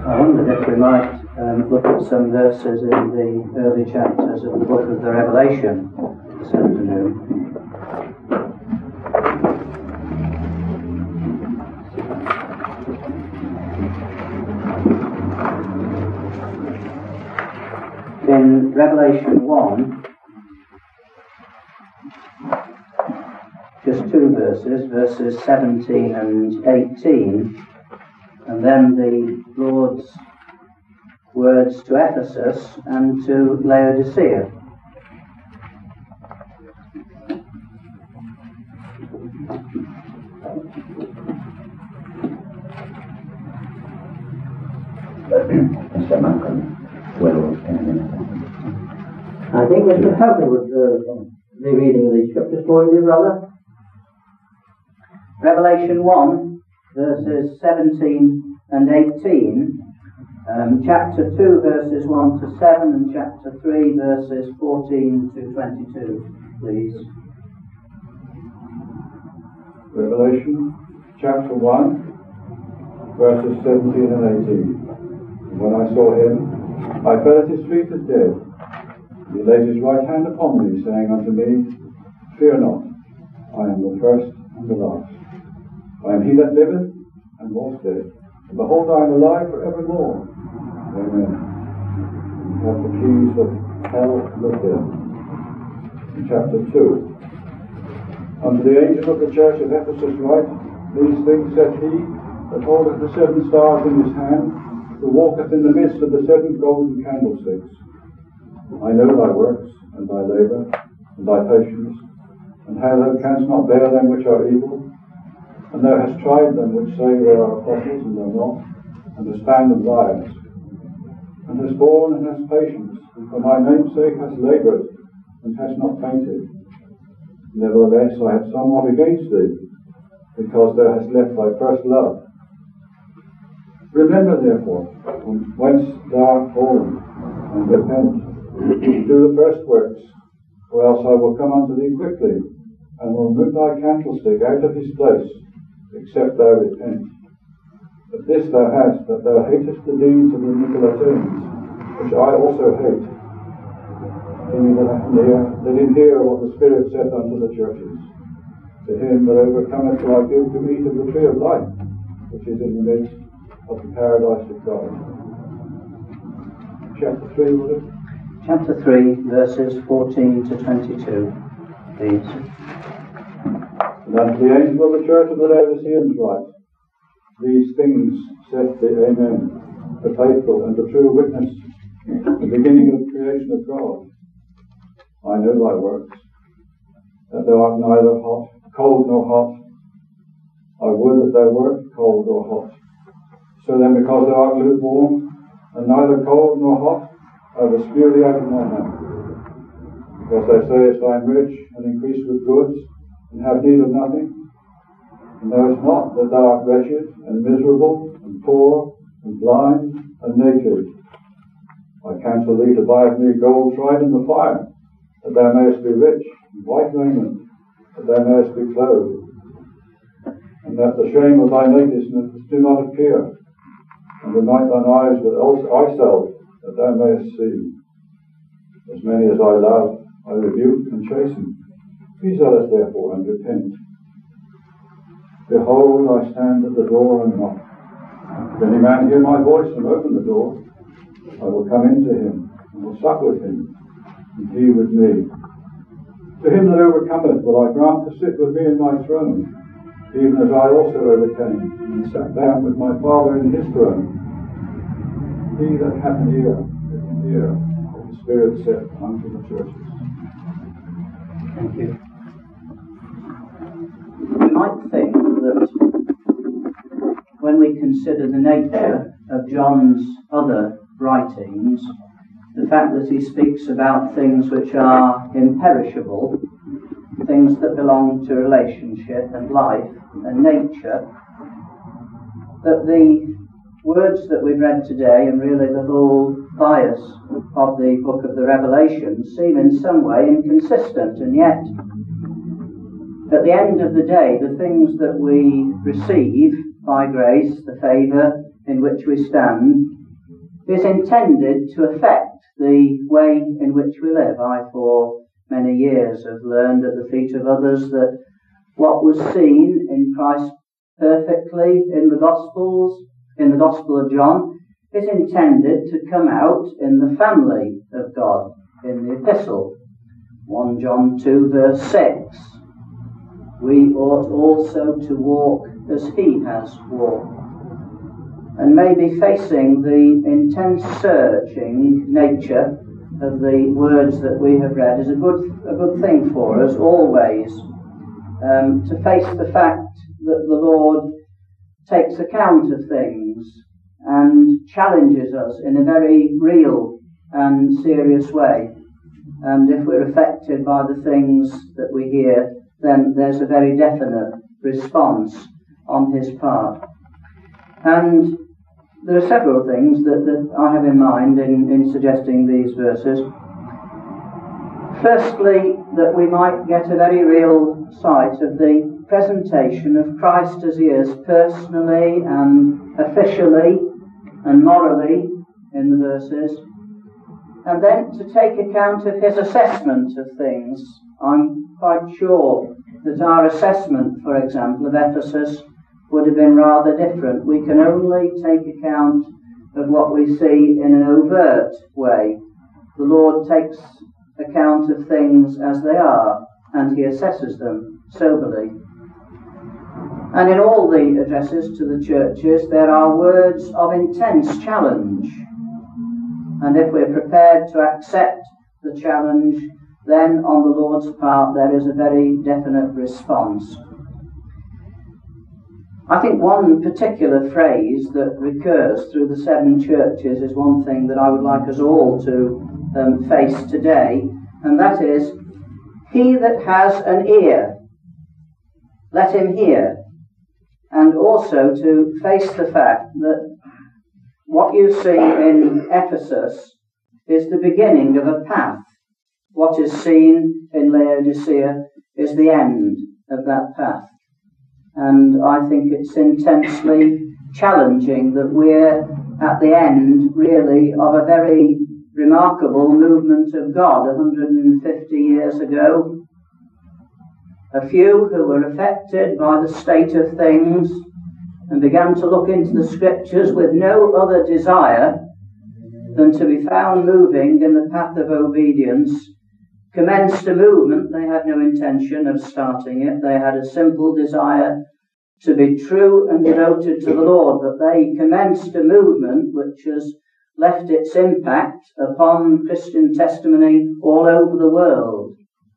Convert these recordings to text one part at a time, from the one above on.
I wondered if we might look at some verses in the early chapters of the book of the Revelation this afternoon. In Revelation 1, just two verses 17 and 18, and then the Lord's words to Ephesus and to Laodicea. Mr. Malcolm will in a minute. I think Mr. Houghton would be reading the scriptures for you, brother. Revelation 1, verses 17 and 18, chapter 2, verses 1 to 7, and chapter 3, verses 14 to 22, please. Revelation chapter 1, verses 17 and 18. When I saw him, I fell at his feet as dead. He laid his right hand upon me, saying unto me, Fear not, I am the first and the last. I am he that liveth and was dead, and behold, I am alive for evermore. Amen. We have the keys of hell and of death. In chapter 2. Unto the angel of the church of Ephesus write, These things said he that holdeth the 7 stars in his hand, who walketh in the midst of the 7 golden candlesticks. I know thy works, and thy labour, and thy patience, and how thou canst not bear them which are evil, and thou hast tried them which say they are apostles, and are not, and hast found them liars, and hast borne and hast patience, and for my name's sake hast laboured, and hast not fainted. Nevertheless I have somewhat against thee, because thou hast left thy first love. Remember therefore from whence thou art fallen, and repent. Do the first works, or else I will come unto thee quickly, and will remove thy candlestick out of his place, except thou repent. But this thou hast, that thou hatest the deeds of the Nicolaitans, which I also hate. Let him hear what the Spirit saith unto the churches. To him that overcometh will I give to eat of the tree of life, which is in the midst of the paradise of God. Chapter 3, will it? Chapter 3, verses 14 to 22, please. And unto the angel of the church of the Laodiceans write, These things saith the Amen, the faithful and the true witness, the beginning of the creation of God. I know thy works, that thou art neither cold nor hot. I would that thou wert cold or hot. So then, because thou art lukewarm, and neither cold nor hot, I will spew thee out of my mouth. Because thou sayest, I am rich, and increase with goods, and have need of nothing, and knowest not that thou art wretched, and miserable, and poor, and blind, and naked. I counsel thee to buy of me gold tried in the fire, that thou mayest be rich, and white raiment, that thou mayest be clothed, and that the shame of thy nakedness do not appear, and anoint thine eyes with eye salve, that thou mayest see. As many as I love, I rebuke and chasten. Be zealous therefore, and repent. Behold, I stand at the door and knock. If any man hear my voice and open the door, I will come into him, and will sup with him, and he with me. To him that overcometh will I grant to sit with me in my throne, even as I also overcame, and sat down with my Father in his throne. He that hath an ear, let him hear what the Spirit saith unto the churches. Thank you. We might think that when we consider the nature of John's other writings, the fact that he speaks about things which are imperishable, things that belong to relationship and life and nature, that the words that we've read today, and really the whole bias of the book of the Revelation, seem in some way inconsistent, and yet at the end of the day, the things that we receive by grace, the favour, in which we stand is intended to affect the way in which we live. I, for many years, have learned at the feet of others that what was seen in Christ perfectly in the Gospels, in the Gospel of John, is intended to come out in the family of God, in the epistle. 1 John 2 verse 6. We ought also to walk as he has walked. And maybe facing the intense searching nature of the words that we have read is a good thing for us always, to face the fact that the Lord takes account of things and challenges us in a very real and serious way. And if we're affected by the things that we hear, then there's a very definite response on his part. And there are several things that I have in mind in suggesting these verses. Firstly, that we might get a very real sight of the presentation of Christ as he is personally and officially and morally in the verses, and then to take account of his assessment of things. I'm quite sure that our assessment, for example, of Ephesus would have been rather different. We can only take account of what we see in an overt way. The Lord takes account of things as they are, and he assesses them soberly. And in all the addresses to the churches, there are words of intense challenge. And if we're prepared to accept the challenge, then on the Lord's part there is a very definite response. I think one particular phrase that recurs through the 7 churches is one thing that I would like us all to face today, and that is, he that has an ear, let him hear. And also to face the fact that what you see in Ephesus is the beginning of a path. What is seen in Laodicea is the end of that path. And I think it's intensely challenging that we're at the end, really, of a very remarkable movement of God 150 years ago. A few who were affected by the state of things and began to look into the Scriptures with no other desire than to be found moving in the path of obedience, commenced a movement. They had no intention of starting it. They had a simple desire to be true and devoted to the Lord, but they commenced a movement which has left its impact upon Christian testimony all over the world.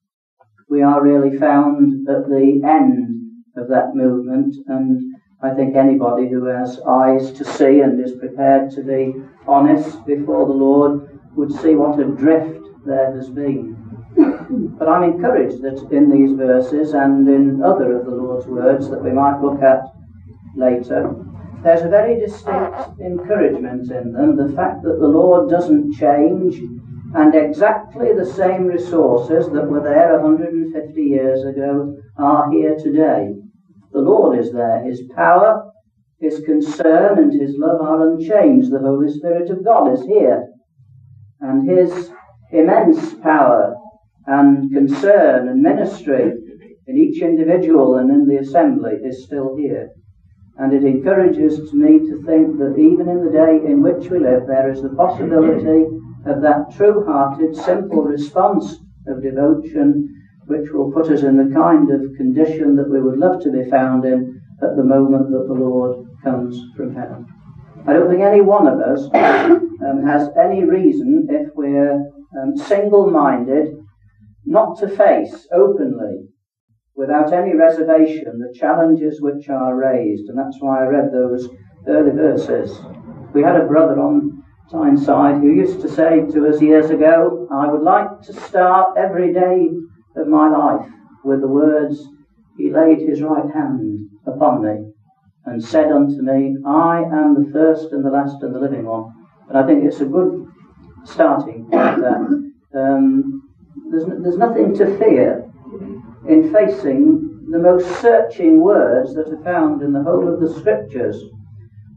We are really found at the end of that movement, and I think anybody who has eyes to see and is prepared to be honest before the Lord would see what a drift there has been. But I'm encouraged that in these verses and in other of the Lord's words that we might look at later, there's a very distinct encouragement in them, the fact that the Lord doesn't change, and exactly the same resources that were there 150 years ago are here today. The Lord is there. His power, his concern and his love are unchanged. The Holy Spirit of God is here. And his immense power and concern and ministry in each individual and in the assembly is still here. And it encourages me to think that even in the day in which we live, there is the possibility of that true-hearted, simple response of devotion which will put us in the kind of condition that we would love to be found in at the moment that the Lord comes from heaven. I don't think any one of us has any reason, if we're single-minded, not to face openly, without any reservation, the challenges which are raised. And that's why I read those early verses. We had a brother on Tyneside who used to say to us years ago, I would like to start every day of my life with the words, he laid his right hand upon me and said unto me, I am the first and the last and the living one. And I think it's a good starting point there. There's nothing to fear in facing the most searching words that are found in the whole of the Scriptures,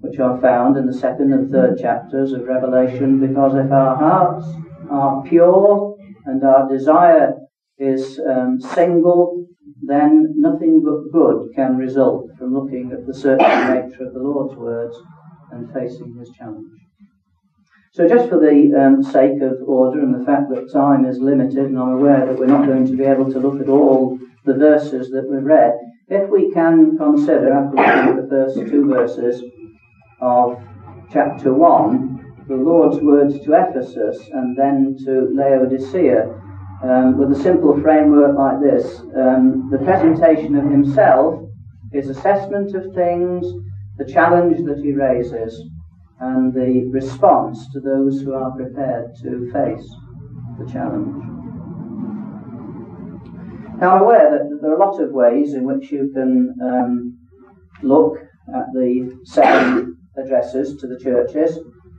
which are found in the 2nd and 3rd chapters of Revelation, because if our hearts are pure and our desire is single, then nothing but good can result from looking at the searching nature of the Lord's words and facing his challenge. So just for the sake of order and the fact that time is limited, and I'm aware that we're not going to be able to look at all the verses that we've read, if we can consider, after looking at the first 2 verses of chapter 1, the Lord's words to Ephesus and then to Laodicea, with a simple framework like this, the presentation of himself, his assessment of things, the challenge that he raises, and the response to those who are prepared to face the challenge. Now I'm aware that there are a lot of ways in which you can look at the 7 addresses to the churches.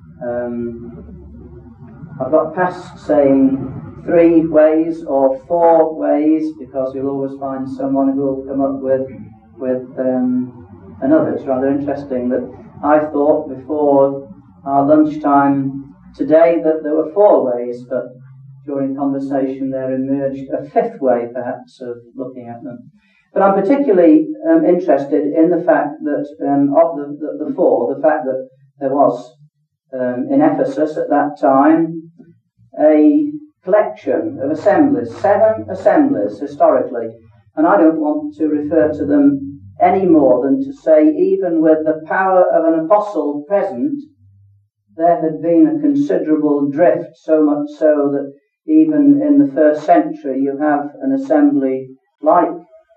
I've got past saying 3 ways or 4 ways, because you'll always find someone who will come up with another. It's rather interesting that I thought before our lunchtime today that there were 4 ways, but during conversation there emerged a 5th way perhaps of looking at them. But I'm particularly interested in the fact that of the 4, the fact that there was in Ephesus at that time a collection of assemblies, 7 assemblies historically, and I don't want to refer to them any more than to say, even with the power of an apostle present, there had been a considerable drift, so much so that even in the 1st century you have an assembly like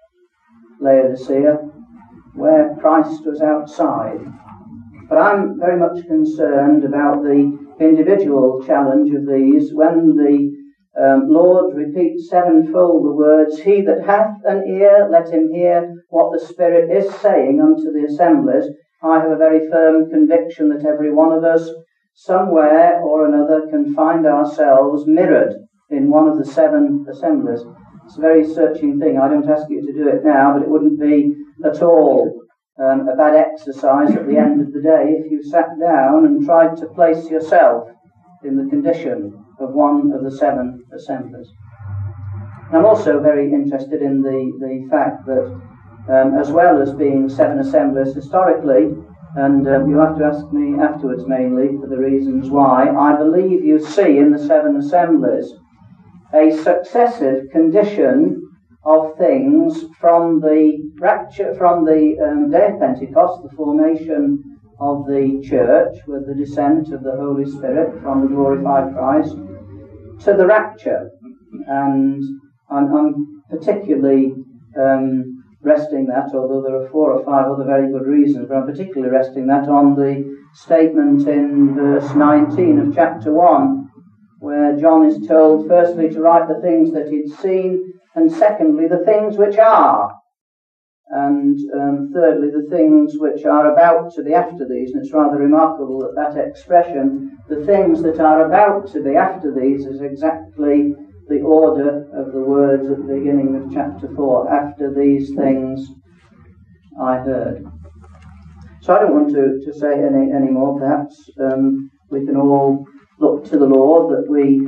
Laodicea where Christ was outside. But I'm very much concerned about the individual challenge of these when the Lord repeats 7-fold the words, "He that hath an ear, let him hear what the Spirit is saying unto the assemblies." I have a very firm conviction that every one of us, somewhere or another, can find ourselves mirrored in one of the 7 assemblies. It's a very searching thing. I don't ask you to do it now, but it wouldn't be at all a bad exercise at the end of the day if you sat down and tried to place yourself in the condition of one of the 7 assemblies. I'm also very interested in the fact that as well as being 7 assemblies historically, and you'll have to ask me afterwards mainly for the reasons why, I believe you see in the 7 assemblies a successive condition of things from the rapture, from the day of Pentecost, the formation of the church with the descent of the Holy Spirit from the glorified Christ, to the rapture. And I'm particularly resting that, although there are 4 or 5 other very good reasons, but I'm particularly resting that on the statement in verse 19 of chapter 1, where John is told firstly to write the things that he'd seen, and secondly the things which are, and thirdly the things which are about to be after these. And it's rather remarkable that that expression, the things that are about to be after these, is exactly the order of the words at the beginning of chapter 4. After these things I heard. So I don't want to say any more. Perhaps we can all look to the Lord, that we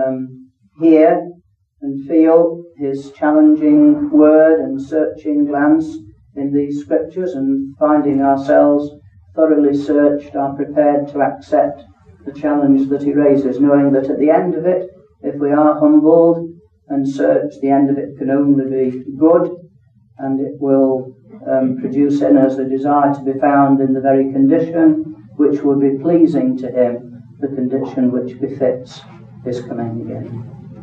hear and feel his challenging word and searching glance in these scriptures, and finding ourselves thoroughly searched, are prepared to accept the challenge that he raises, knowing that at the end of it, if we are humbled and searched, the end of it can only be good, and it will produce in us a desire to be found in the very condition which would be pleasing to him, the condition which befits his coming again.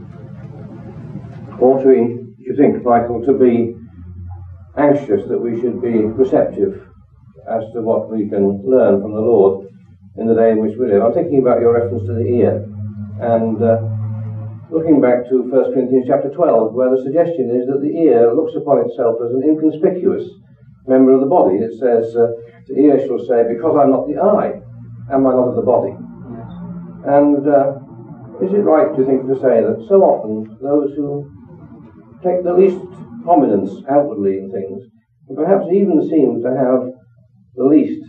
Ought we, you think, Michael, to be anxious that we should be receptive as to what we can learn from the Lord in the day in which we live? I'm thinking about your reference to the ear, and looking back to 1 Corinthians chapter 12, where the suggestion is that the ear looks upon itself as an inconspicuous member of the body. It says, the ear shall say, because I'm not the eye, am I not of the body? Yes. And is it right, do you think, to say that so often those who take the least prominence outwardly in things, and perhaps even seem to have the least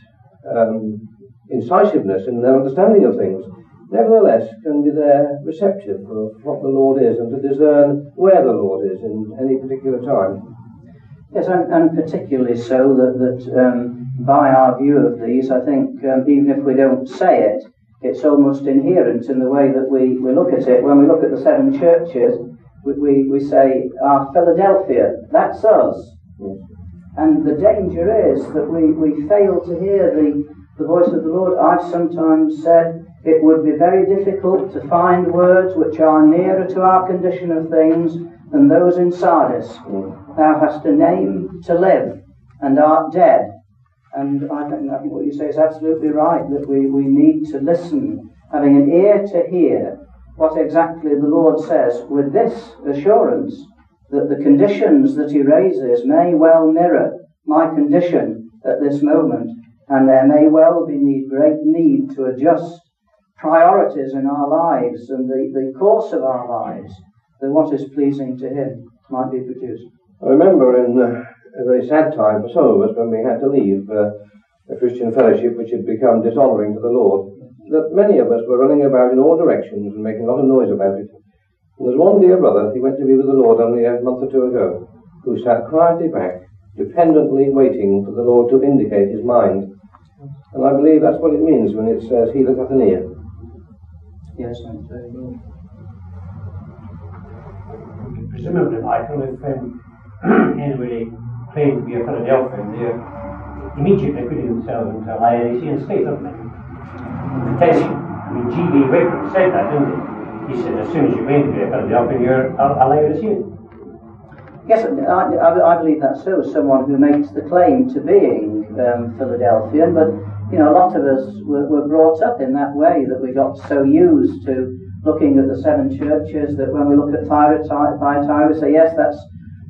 incisiveness in their understanding of things, nevertheless can be there receptive of what the Lord is and to discern where the Lord is in any particular time. Yes, and particularly so that by our view of these, I think even if we don't say it, it's almost inherent in the way that we look at it. When we look at the 7 churches, we say, Philadelphia, that's us. Yes. And the danger is that we fail to hear the voice of the Lord. I've sometimes said it would be very difficult to find words which are nearer to our condition of things than those in Sardis. Thou hast a name to live and art dead. And I think what you say is absolutely right, that we need to listen, having an ear to hear what exactly the Lord says, with this assurance that the conditions that he raises may well mirror my condition at this moment, and there may well be great need to adjust priorities in our lives and the course of our lives, that what is pleasing to him might be produced. I remember in a very sad time for some of us when we had to leave a Christian fellowship which had become dishonouring to the Lord, that many of us were running about in all directions and making a lot of noise about it. And there's one dear brother, he went to be with the Lord only a month or 2 ago, who sat quietly back, dependently waiting for the Lord to indicate his mind. And I believe that's what it means when it says, he that hath an ear. Yes, that's very good. Presumably, Michael, if anybody claimed to be a Philadelphian, they immediately putting themselves into a Laodicean state, don't they? Tension. I mean, G.B. Wickman said that, didn't he? He said, as soon as you claim to be a Philadelphian, you're a Laodicean. Yes, I believe that's so. Someone who makes the claim to being Philadelphian, but a lot of us were brought up in that way, that we got so used to looking at the 7 churches that when we look at Thyatira, we say, yes, that's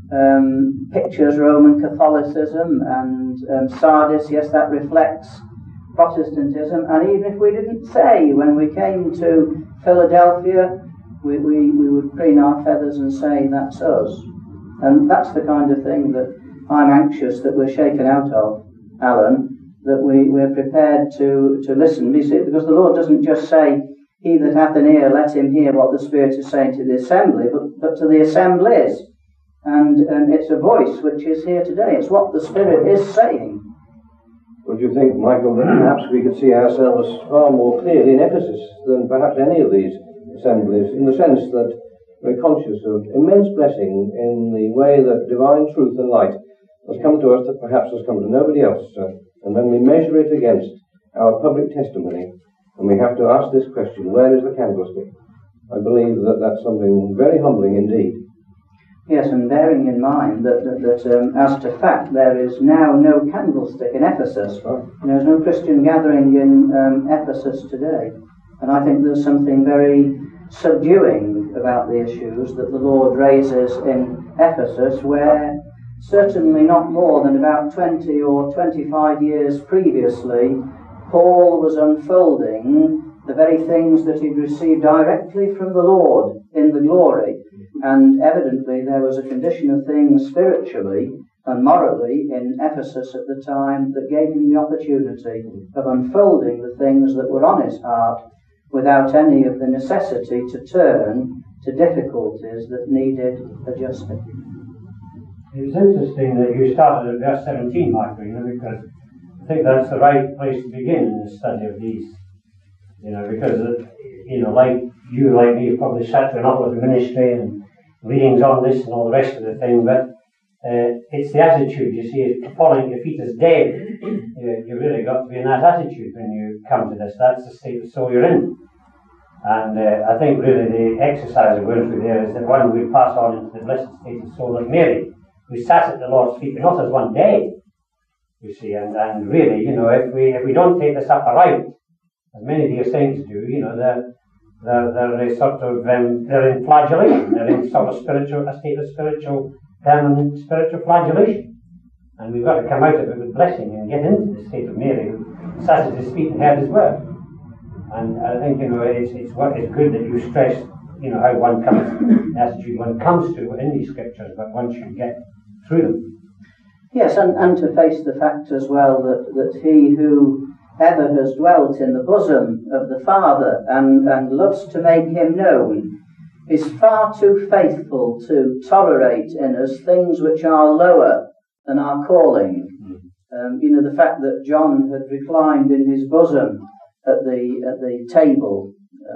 pictures Roman Catholicism, and Sardis, yes, that reflects Protestantism. And even if we didn't say, when we came to Philadelphia, we would preen our feathers and say, that's us. And that's the kind of thing that I'm anxious that we're shaken out of, Alan, that we're prepared to listen. Because the Lord doesn't just say, he that hath an ear, let him hear what the Spirit is saying to the assembly, but to the assemblies. And it's a voice which is here today. It's what the Spirit is saying. Would you think, Michael, that perhaps we could see ourselves far more clearly in Ephesus than perhaps any of these assemblies, in the sense that we're conscious of immense blessing in the way that divine truth and light has come to us that perhaps has come to nobody else. And when we measure it against our public testimony, and we have to ask this question, where is the candlestick? I believe that that's something very humbling indeed. Yes, and bearing in mind that as to fact, there is now no candlestick in Ephesus. Right. There's no Christian gathering in Ephesus today. And I think there's something very subduing about the issues that the Lord raises in Ephesus, where certainly not more than about 20 or 25 years previously, Paul was unfolding the very things that he'd received directly from the Lord in the glory. And evidently there was a condition of things spiritually and morally in Ephesus at the time that gave him the opportunity of unfolding the things that were on his heart without any of the necessity to turn to difficulties that needed adjusting. It was interesting that you started at verse 17, Michael, because I think that's the right place to begin in the study of these. Because, like you, like me, you've probably sat through an awful lot of ministry and readings on this and all the rest of the thing, but it's the attitude, you see, falling at your feet is dead. You really got to be in that attitude when you come to this. That's the state of soul you're in. And I think really the exercise we're going through there is that one we pass on into the blessed state of soul like Mary, who sat at the Lord's feet, but not as one dead, you see. And really, if we don't take this up aright, as many of your saints do, they're sort of they're in flagellation. They're in sort of a state of permanent spiritual flagellation. And we've got to come out of it with blessing and get into the state of Mary, who sat at his feet and heard his word. And I think it's good that you stress how one comes, the attitude one comes to in these scriptures, but once you get through them. Yes, and to face the fact as well that he who ever has dwelt in the bosom of the Father and loves to make him known, is far too faithful to tolerate in us things which are lower than our calling. The fact that John had reclined in his bosom at the table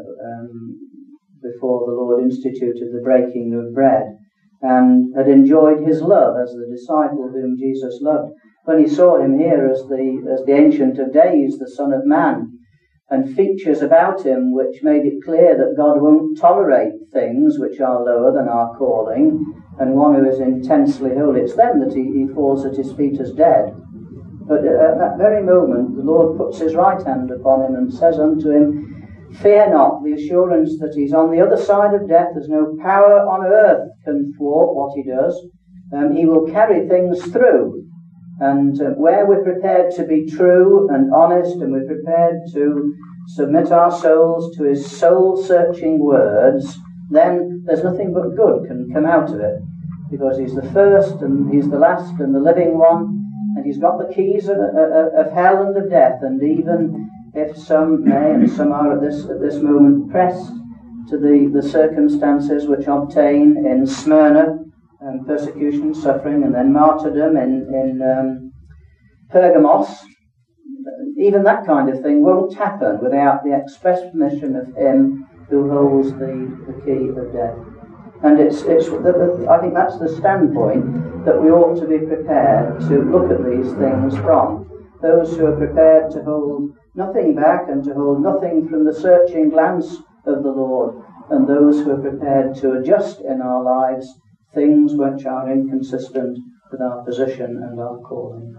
before the Lord instituted the breaking of bread, and had enjoyed his love as the disciple whom Jesus loved. When he saw him here as the Ancient of Days, the Son of Man, and features about him which made it clear that God won't tolerate things which are lower than our calling, and one who is intensely holy, it's then that he falls at his feet as dead. But at that very moment, the Lord puts his right hand upon him and says unto him, "Fear not," the assurance that he's on the other side of death. There's no power on earth can thwart what he does. He will carry things through. And where we're prepared to be true and honest, and we're prepared to submit our souls to his soul-searching words, then there's nothing but good can come out of it. Because he's the first, and he's the last, and the living one, and he's got the keys of hell and of death. And even if some may, and some are at this moment, pressed to the circumstances which obtain in Smyrna, persecution, suffering, and then martyrdom in Pergamos, even that kind of thing won't happen without the express permission of him who holds the key of death. And I think that's the standpoint that we ought to be prepared to look at these things from. Those who are prepared to hold nothing back and to hold nothing from the searching glance of the Lord, and those who are prepared to adjust in our lives things which are inconsistent with our position and our calling.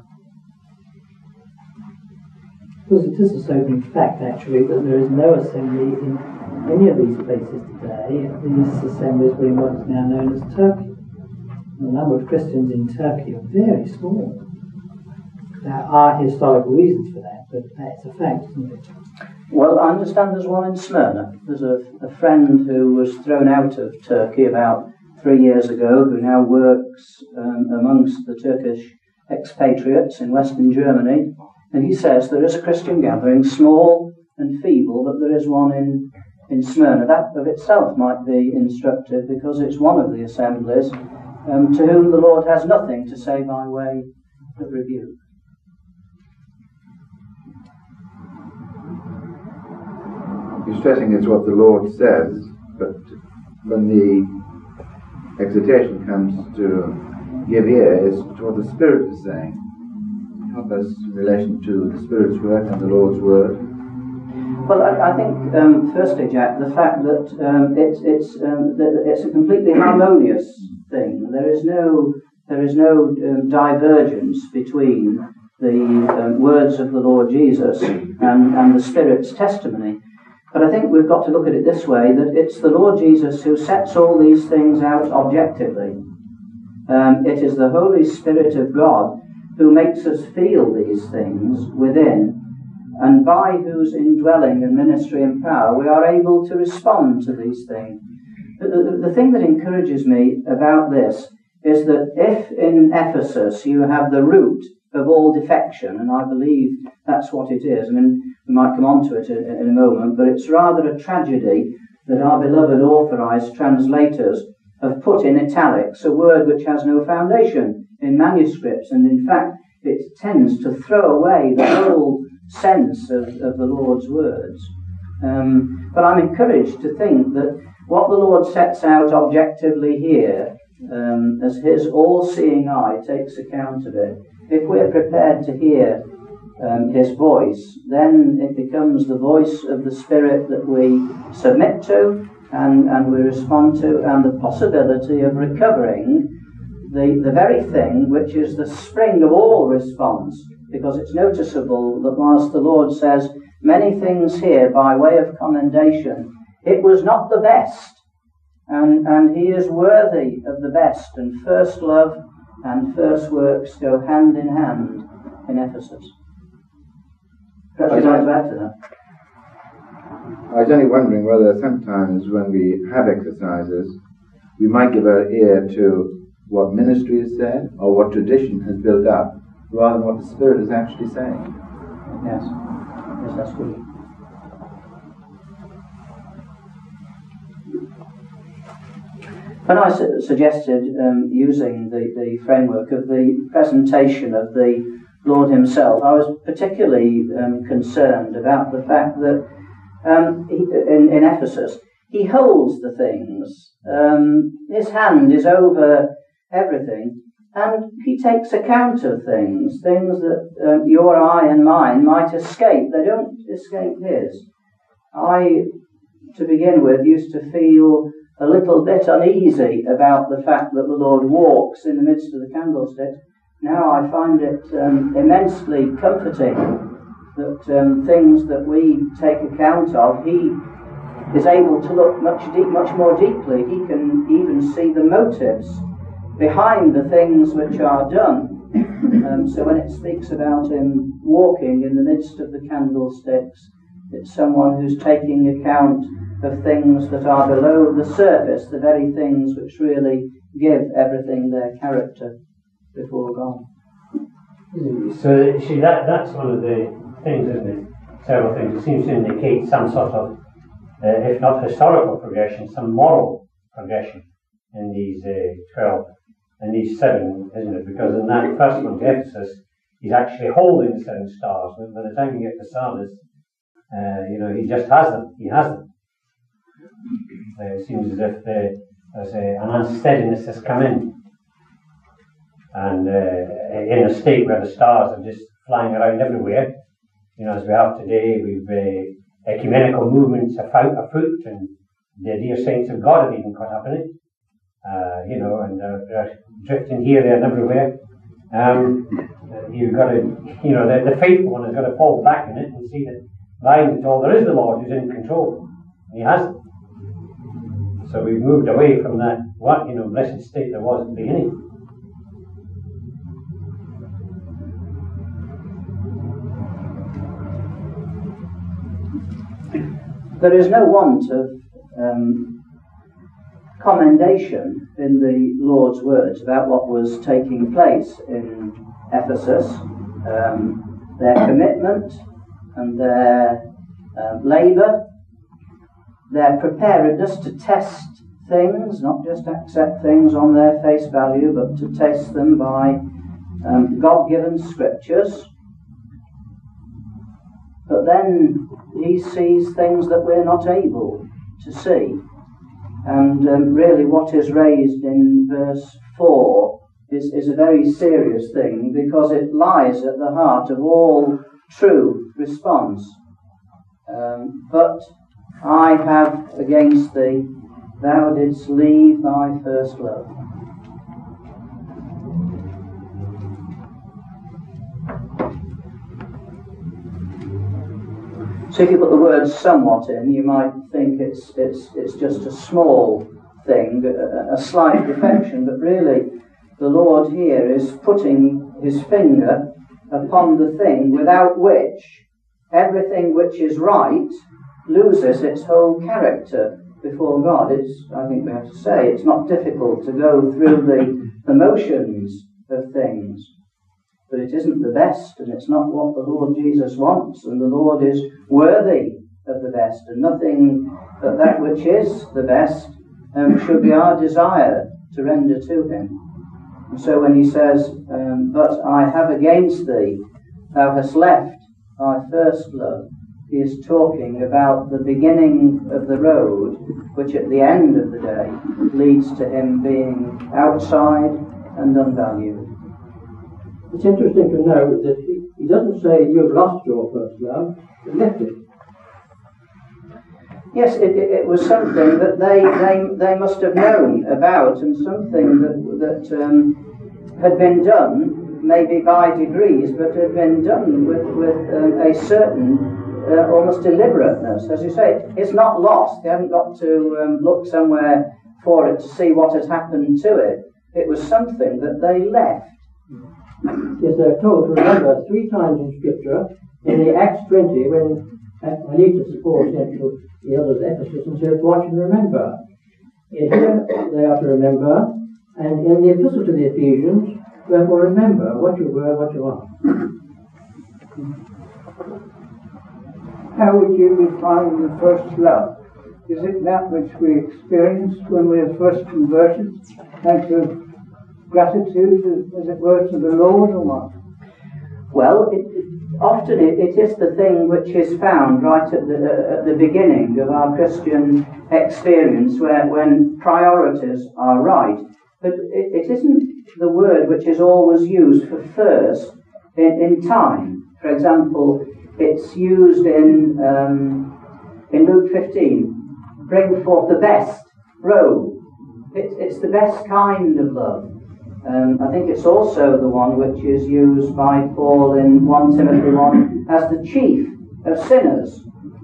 Because it is a sobering fact, actually, that there is no assembly in any of these places today. These assemblies were in what is now known as Turkey. And the number of Christians in Turkey are very small. There are historical reasons for that, but that's a fact, isn't it? Well, I understand there's one in Smyrna. There's a friend who was thrown out of Turkey about 3 years ago, who now works amongst the Turkish expatriates in Western Germany, and he says there is a Christian gathering, small and feeble, but there is one in Smyrna. That of itself might be instructive, because it's one of the assemblies to whom the Lord has nothing to say by way of rebuke. You're stressing it's what the Lord says, but when the exhortation comes to give ear, it's to what the Spirit is saying. Help us in relation to the Spirit's work and the Lord's word. Well, I think, firstly, Jack, the fact that it's a completely harmonious thing. There is no divergence between the words of the Lord Jesus and the Spirit's testimony. But I think we've got to look at it this way, that it's the Lord Jesus who sets all these things out objectively. It is the Holy Spirit of God who makes us feel these things within, and by whose indwelling and ministry and power we are able to respond to these things. The thing that encourages me about this is that if in Ephesus you have the root of all defection, and I believe that's what it is. I mean, we might come on to it in a moment, but it's rather a tragedy that our beloved authorized translators have put in italics a word which has no foundation in manuscripts, and in fact it tends to throw away the whole sense of the Lord's words. But I'm encouraged to think that what the Lord sets out objectively here, as his all-seeing eye takes account of it, if we're prepared to hear his voice, then it becomes the voice of the Spirit that we submit to and we respond to, and the possibility of recovering the very thing which is the spring of all response, because it's noticeable that whilst the Lord says many things here by way of commendation, it was not the best, and he is worthy of the best, and first love and first works go hand in hand in Ephesus. Perhaps you'd like to add to that. I was only wondering whether sometimes when we have exercises, we might give our ear to what ministry has said or what tradition has built up, rather than what the Spirit is actually saying. Yes. Yes, that's good. When I suggested using the framework of the presentation of the Lord himself, I was particularly concerned about the fact that in Ephesus, he holds the things. His hand is over everything, and he takes account of things that your eye and mine might escape. They don't escape his. I, to begin with, used to feel a little bit uneasy about the fact that the Lord walks in the midst of the candlestick. Now I find it immensely comforting that things that we take account of, he is able to look much more deeply. He can even see the motives behind the things which are done. So when it speaks about him walking in the midst of the candlesticks, it's someone who's taking account of things that are below the surface, the very things which really give everything their character before God. So, see, that's one of the things, isn't it? Several things. It seems to indicate some sort of, if not historical progression, some moral progression in these 12 and these 7, isn't it? Because in that first one to Ephesus, he's actually holding the 7 stars. By the time you get to Sardis, he just has them. He has them. It seems as if there's an unsteadiness has come in. And in a state where the stars are just flying around everywhere, as we have today, we've ecumenical movements afoot, and the dear saints of God have even caught up in it, and they're drifting here, there, and everywhere. You've got to, the faithful one has got to fall back in it and see that behind it all there is the Lord who's in control. And he has it. So we've moved away from that blessed state there was at the beginning. There is no want of commendation in the Lord's words about what was taking place in Ephesus, their commitment and their labour, their preparedness to test things, not just accept things on their face value, but to test them by God-given scriptures. But then he sees things that we're not able to see. And really what is raised in verse 4 is a very serious thing, because it lies at the heart of all true response. But I have against thee, thou didst leave thy first love. So if you put the word somewhat in, you might think it's just a small thing, a slight defection, but really the Lord here is putting his finger upon the thing without which everything which is right loses its whole character before God. I think we have to say, it's not difficult to go through the motions of things. But it isn't the best, and it's not what the Lord Jesus wants, and the Lord is worthy of the best, and nothing but that which is the best should be our desire to render to him. And so when he says, but I have against thee, thou hast left thy first love, he is talking about the beginning of the road, which at the end of the day leads to him being outside and unvalued. It's interesting to note that he doesn't say you've lost your first love, you left it. Yes, it was something that they must have known about, and something that had been done, maybe by degrees, but had been done with a certain almost deliberateness. As you say, it's not lost. They haven't got to look somewhere for it to see what had happened to it. It was something that they left. Yes, they're told to remember 3 times in Scripture, in the Acts 20, when Anytus, of course, sent to the elders of Ephesus and said, watch and remember. Here they are to remember, and in the epistle to the Ephesians, therefore remember what you were, what you are. how would you define the first love? Is it that which we experienced when we were first converted, out of gratitude, as it were, to the Lord, or what? Well, often it is the thing which is found right at the beginning of our Christian experience, when priorities are right. But it isn't the word which is always used for first in time. For example, it's used in Luke 15. Bring forth the best robe. It's the best kind of love. I think it's also the one which is used by Paul in 1 Timothy 1 as the chief of sinners.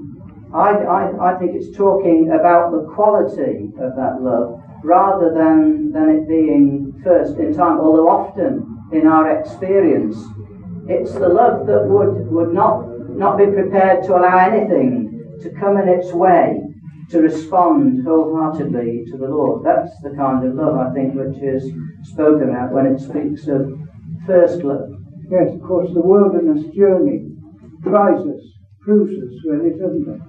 I think it's talking about the quality of that love rather than it being first in time, although often in our experience it's the love that would not be prepared to allow anything to come in its way to respond wholeheartedly to the Lord. That's the kind of love, I think, which is spoken about when it speaks of first love. Yes, of course, the wilderness journey tries us, proves us, really, doesn't it?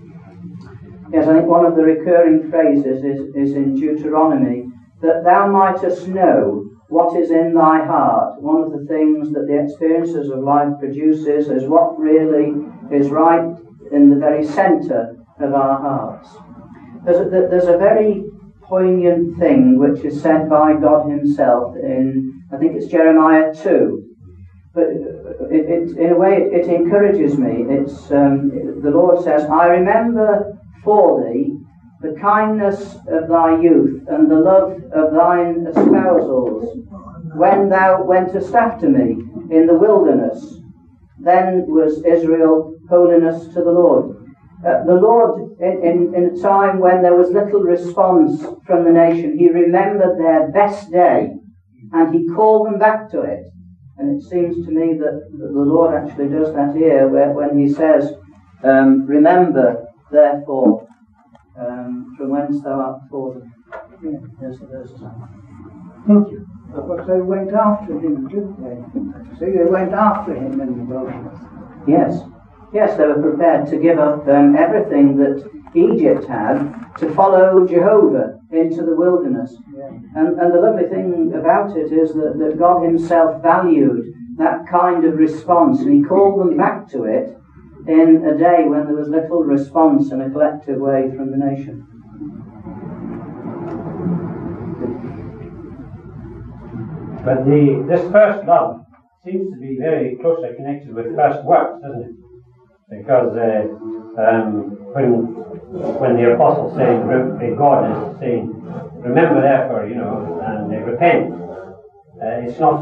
Yes, I think one of the recurring phrases is in Deuteronomy, that thou mightest know what is in thy heart. One of the things that the experiences of life produces is what really is right in the very centre of our hearts. There's a very poignant thing which is said by God himself in, I think it's Jeremiah 2. But in a way it encourages me. It's the Lord says, I remember for thee the kindness of thy youth and the love of thine espousals, when thou wentest after me in the wilderness. Then was Israel holiness to the Lord. The Lord, in a time when there was little response from the nation, he remembered their best day and he called them back to it. And it seems to me that the Lord actually does that here, when he says, remember, therefore, from whence thou art fallen. Yeah. There's the verse. Thank you. Because they went after him, didn't they? See, they went after him in the wilderness. Yes. Yes, they were prepared to give up everything that Egypt had to follow Jehovah into the wilderness. Yeah. And the lovely thing about it is that God himself valued that kind of response, and he called them back to it in a day when there was little response in a collective way from the nation. But this first love seems to be very closely connected with first works, doesn't it? Because when the apostle says, God is saying, remember therefore, and repent. It's not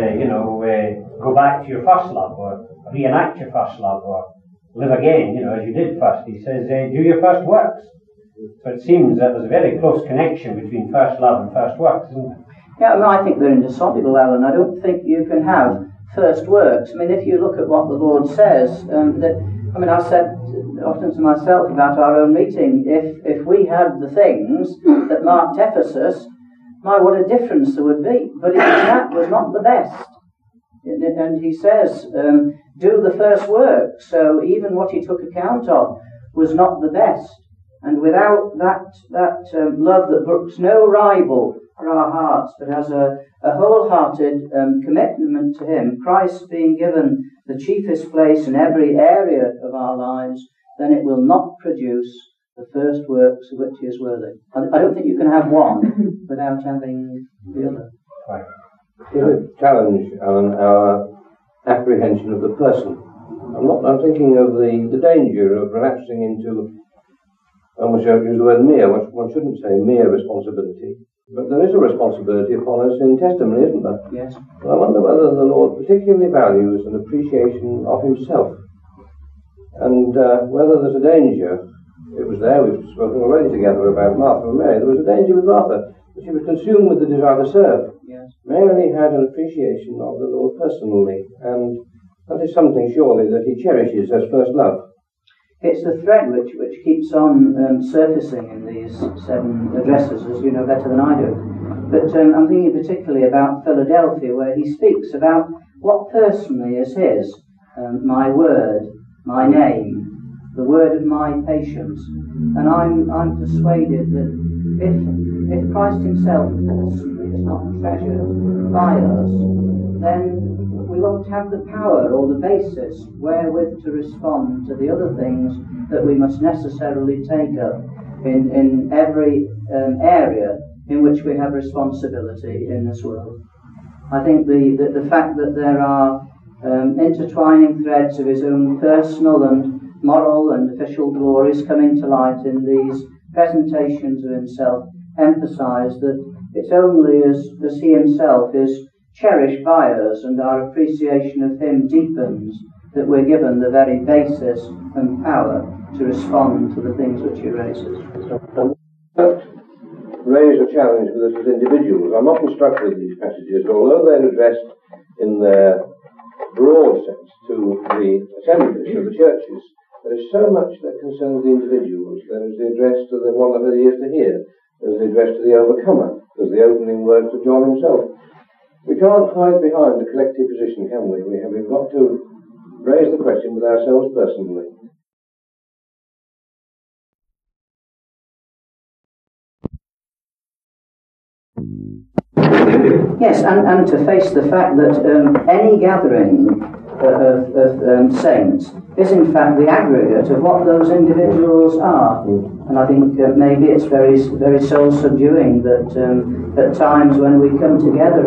go back to your first love or reenact your first love or live again, as you did first. He says, do your first works. So it seems that there's a very close connection between first love and first works, isn't there? Yeah, I think they're indissoluble, Alan. I don't think you can have first works. I mean, if you look at what the Lord says, I said often to myself about our own meeting, if we had the things that marked Ephesus, what a difference there would be. But that was not the best. And he says, do the first work. So even what he took account of was not the best. And without that love that brooks no rival for our hearts, but has a wholehearted commitment to him, Christ being given the chiefest place in every area of our lives, then it will not produce the first works of which he is worthy. I don't think you can have one without having the other. Right. It would challenge, Alan, our apprehension of the person. I'm thinking of the danger of relapsing into, I wish I use the word mere. One shouldn't say mere responsibility. But there is a responsibility upon us in testimony, isn't there? Yes. Well, I wonder whether the Lord particularly values an appreciation of himself. And whether there's a danger. It was there, we've spoken already together about Martha and Mary. There was a danger with Martha, that she was consumed with the desire to serve. Yes. Mary had an appreciation of the Lord personally, and that is something surely that he cherishes as first love. It's the thread which keeps on surfacing in these 7 addresses, as you know better than I do. But I'm thinking particularly about Philadelphia, where he speaks about what personally is his, my word, my name, the word of my patience. And I'm persuaded that if Christ himself personally is not treasured by us, then we won't have the power or the basis wherewith to respond to the other things that we must necessarily take up in every area in which we have responsibility in this world. I think the fact that there are intertwining threads of his own personal and moral and official glories coming to light in these presentations of himself emphasize that it's only as he himself is cherished by us and our appreciation of him deepens that we're given the very basis and power to respond to the things which he raises. Raise a challenge with us as individuals. I'm often struck with these passages, although they're addressed in their broad sense to the assemblies, to the churches, there is so much that concerns the individuals. There is the address to the one that has ears to hear. There's the address to the overcomer. There's the opening words of John himself. We can't hide behind a collective position, can we? We've got to raise the question with ourselves personally. Yes, and to face the fact that any gathering of saints is in fact the aggregate of what those individuals are. And I think maybe it's very, very soul-subduing that at times when we come together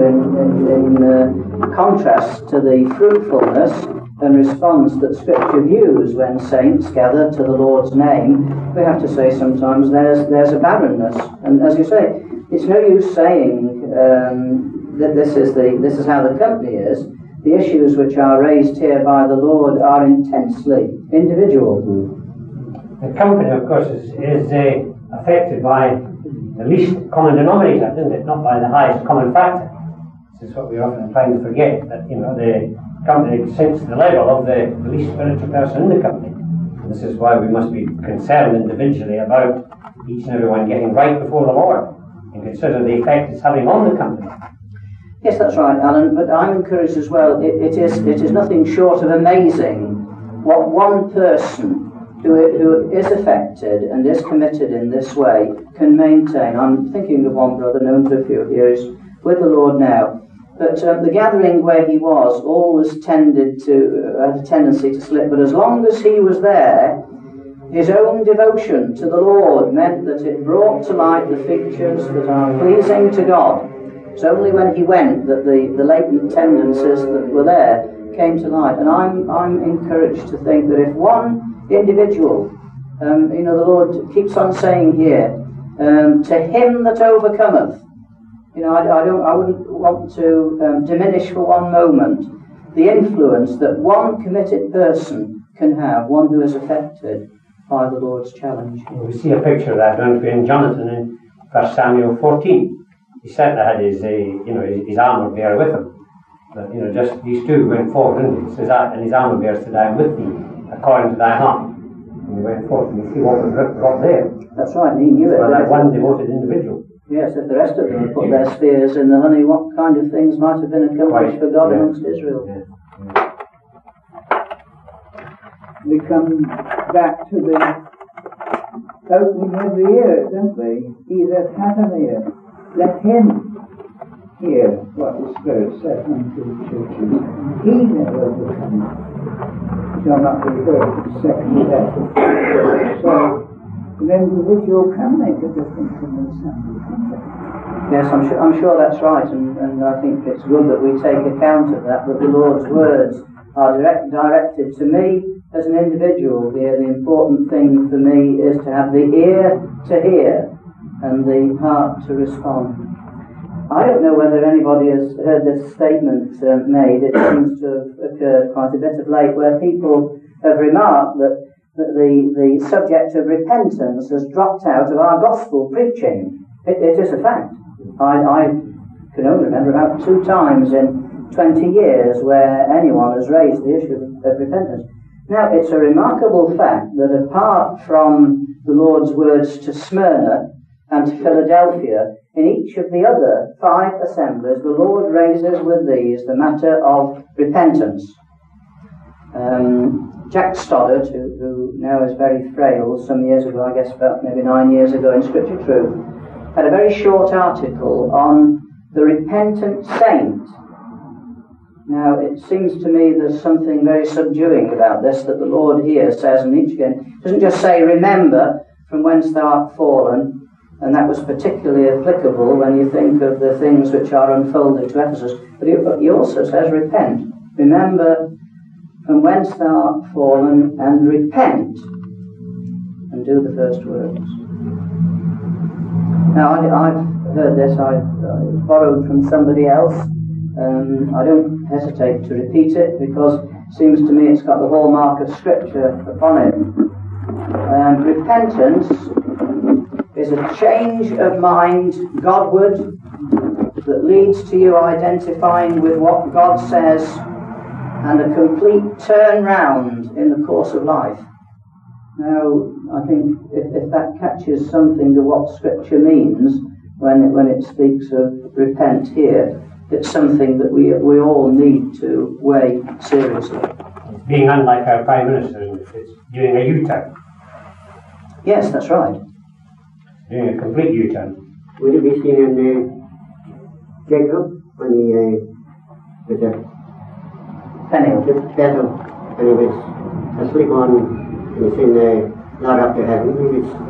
in contrast to the fruitfulness and response that Scripture views when saints gather to the Lord's name, we have to say sometimes there's a barrenness. And as you say, it's no use saying that this is how the company is. The issues which are raised here by the Lord are intensely individual. The company, of course, is affected by the least common denominator, isn't it? Not by the highest common factor. This is what we're often trying to forget, that, the company sits at the level of the least spiritual person in the company. And this is why we must be concerned individually about each and every one getting right before the Lord and consider the effect it's having on the company. Yes, that's right, Alan, but I'm encouraged as well. It is nothing short of amazing what one person who is affected and is committed in this way can maintain. I'm thinking of one brother known to a few here who's with the Lord now. But the gathering where he was always had a tendency to slip, but as long as he was there, his own devotion to the Lord meant that it brought to light the features that are pleasing to God. It's only when he went that the latent tendencies that were there came to light. And I'm encouraged to think that if one individual, the Lord keeps on saying here, to him that overcometh, I wouldn't want to diminish for one moment the influence that one committed person can have, one who is affected by the Lord's challenge. We see a picture of that, don't we, in Jonathan in 1 Samuel 14. He certainly had his armour bearer with him. But, just these two went forth, didn't he? It says that, and his armour bearer said, I am with thee, according to thy heart. And he went forth, and you see what was got there. That's right, and he knew it. By that one devoted individual. Yes, if the rest of them had put their spears in the honey, what kind of things might have been accomplished for God amongst Israel? Yeah. We come back to the opening of the ear, don't we? He that hath an ear, let him hear what the Spirit saith unto the churches. He that overcometh shall not be hurt at the second death. So, an individual can make a difference in the assembly. Yes, I'm sure that's right, and I think it's good that we take account of that the Lord's words are directed to me as an individual here. The important thing for me is to have the ear to hear and the heart to respond. I don't know whether anybody has heard this statement made. It seems to have occurred quite a bit of late, where people have remarked that the subject of repentance has dropped out of our gospel preaching. It is a fact. I can only remember about 2 times in 20 years where anyone has raised the issue of repentance. Now, it's a remarkable fact that apart from the Lord's words to Smyrna and to Philadelphia, in each of the other 5 assemblies, the Lord raises with these the matter of repentance. Jack Stoddard, who now is very frail, some years ago, I guess about maybe 9 years ago in Scripture Truth, had a very short article on the repentant saint. Now, it seems to me there's something very subduing about this, that the Lord here says, and each again, doesn't just say, remember from whence thou art fallen, and that was particularly applicable when you think of the things which are unfolded to Ephesus, but he also says, repent. Remember from whence thou art fallen, and repent, and do the first works. Now, I've heard this, I've borrowed from somebody else. I don't hesitate to repeat it because it seems to me it's got the hallmark of Scripture upon it. Repentance is a change of mind Godward that leads to you identifying with what God says and a complete turnaround in the course of life. Now, I think if that catches something of what Scripture means when it speaks of repent here, it's something that we all need to weigh seriously. Being unlike our Prime Minister, it's doing a U-turn. Yes, that's right. Doing a complete U-turn. Would it be seen in Jacob when he was Peniel, when he was asleep he was in the Lord up to heaven,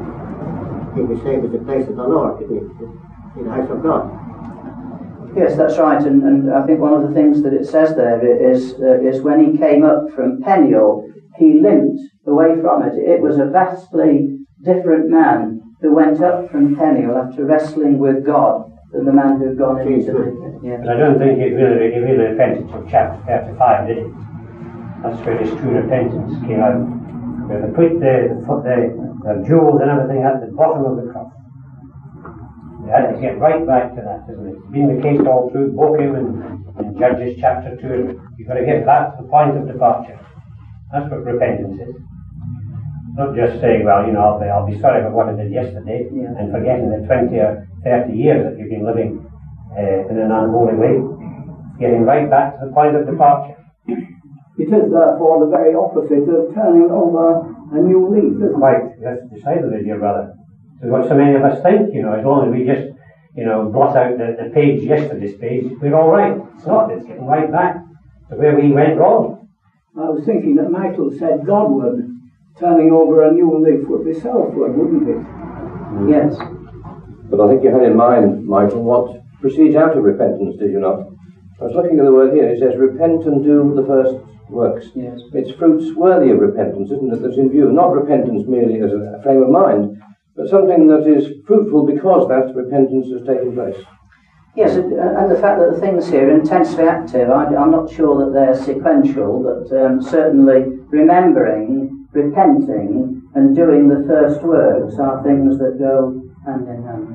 he was saved at the place of the Lord, didn't he? In the house of God. Yes, that's right, and I think one of the things that it says there is when he came up from Peniel, he limped away from it. It was a vastly different man who went up from Peniel after wrestling with God than the man who'd gone into the... Yeah. But I don't think he really repented till chapter 35, did he? That's where his true repentance came out. Where they put the jewels and everything at the bottom of the cross. They had to get right back to that, isn't it? It's been the case all through Bochum and Judges chapter 2. You've got to get back to the point of departure. That's what repentance is. Not just saying, well, I'll be sorry for what I did yesterday, and forgetting the 20 or 30 years that you've been living in an unholy way. Getting right back to the point of departure. It is therefore the very opposite of turning over a new leaf, isn't it? Right, that's decidedly, dear brother. This is what so many of us think, as long as we just, blot out the page, yesterday's page, we're all right. It's not, it's getting right back to where we went wrong. I was thinking that Michael said Godward, turning over a new leaf would be southward, wouldn't it? Yes. But I think you had in mind, Michael, what proceeds out of repentance, did you not? I was looking at the word here, it says, repent and do the first works. Yes. It's fruits worthy of repentance, isn't it, that's in view? Not repentance merely as a frame of mind, but something that is fruitful because that repentance has taken place. Yes, and the fact that the things here are intensely active, I'm not sure that they're sequential, but certainly remembering, repenting, and doing the first works are things that go hand in hand.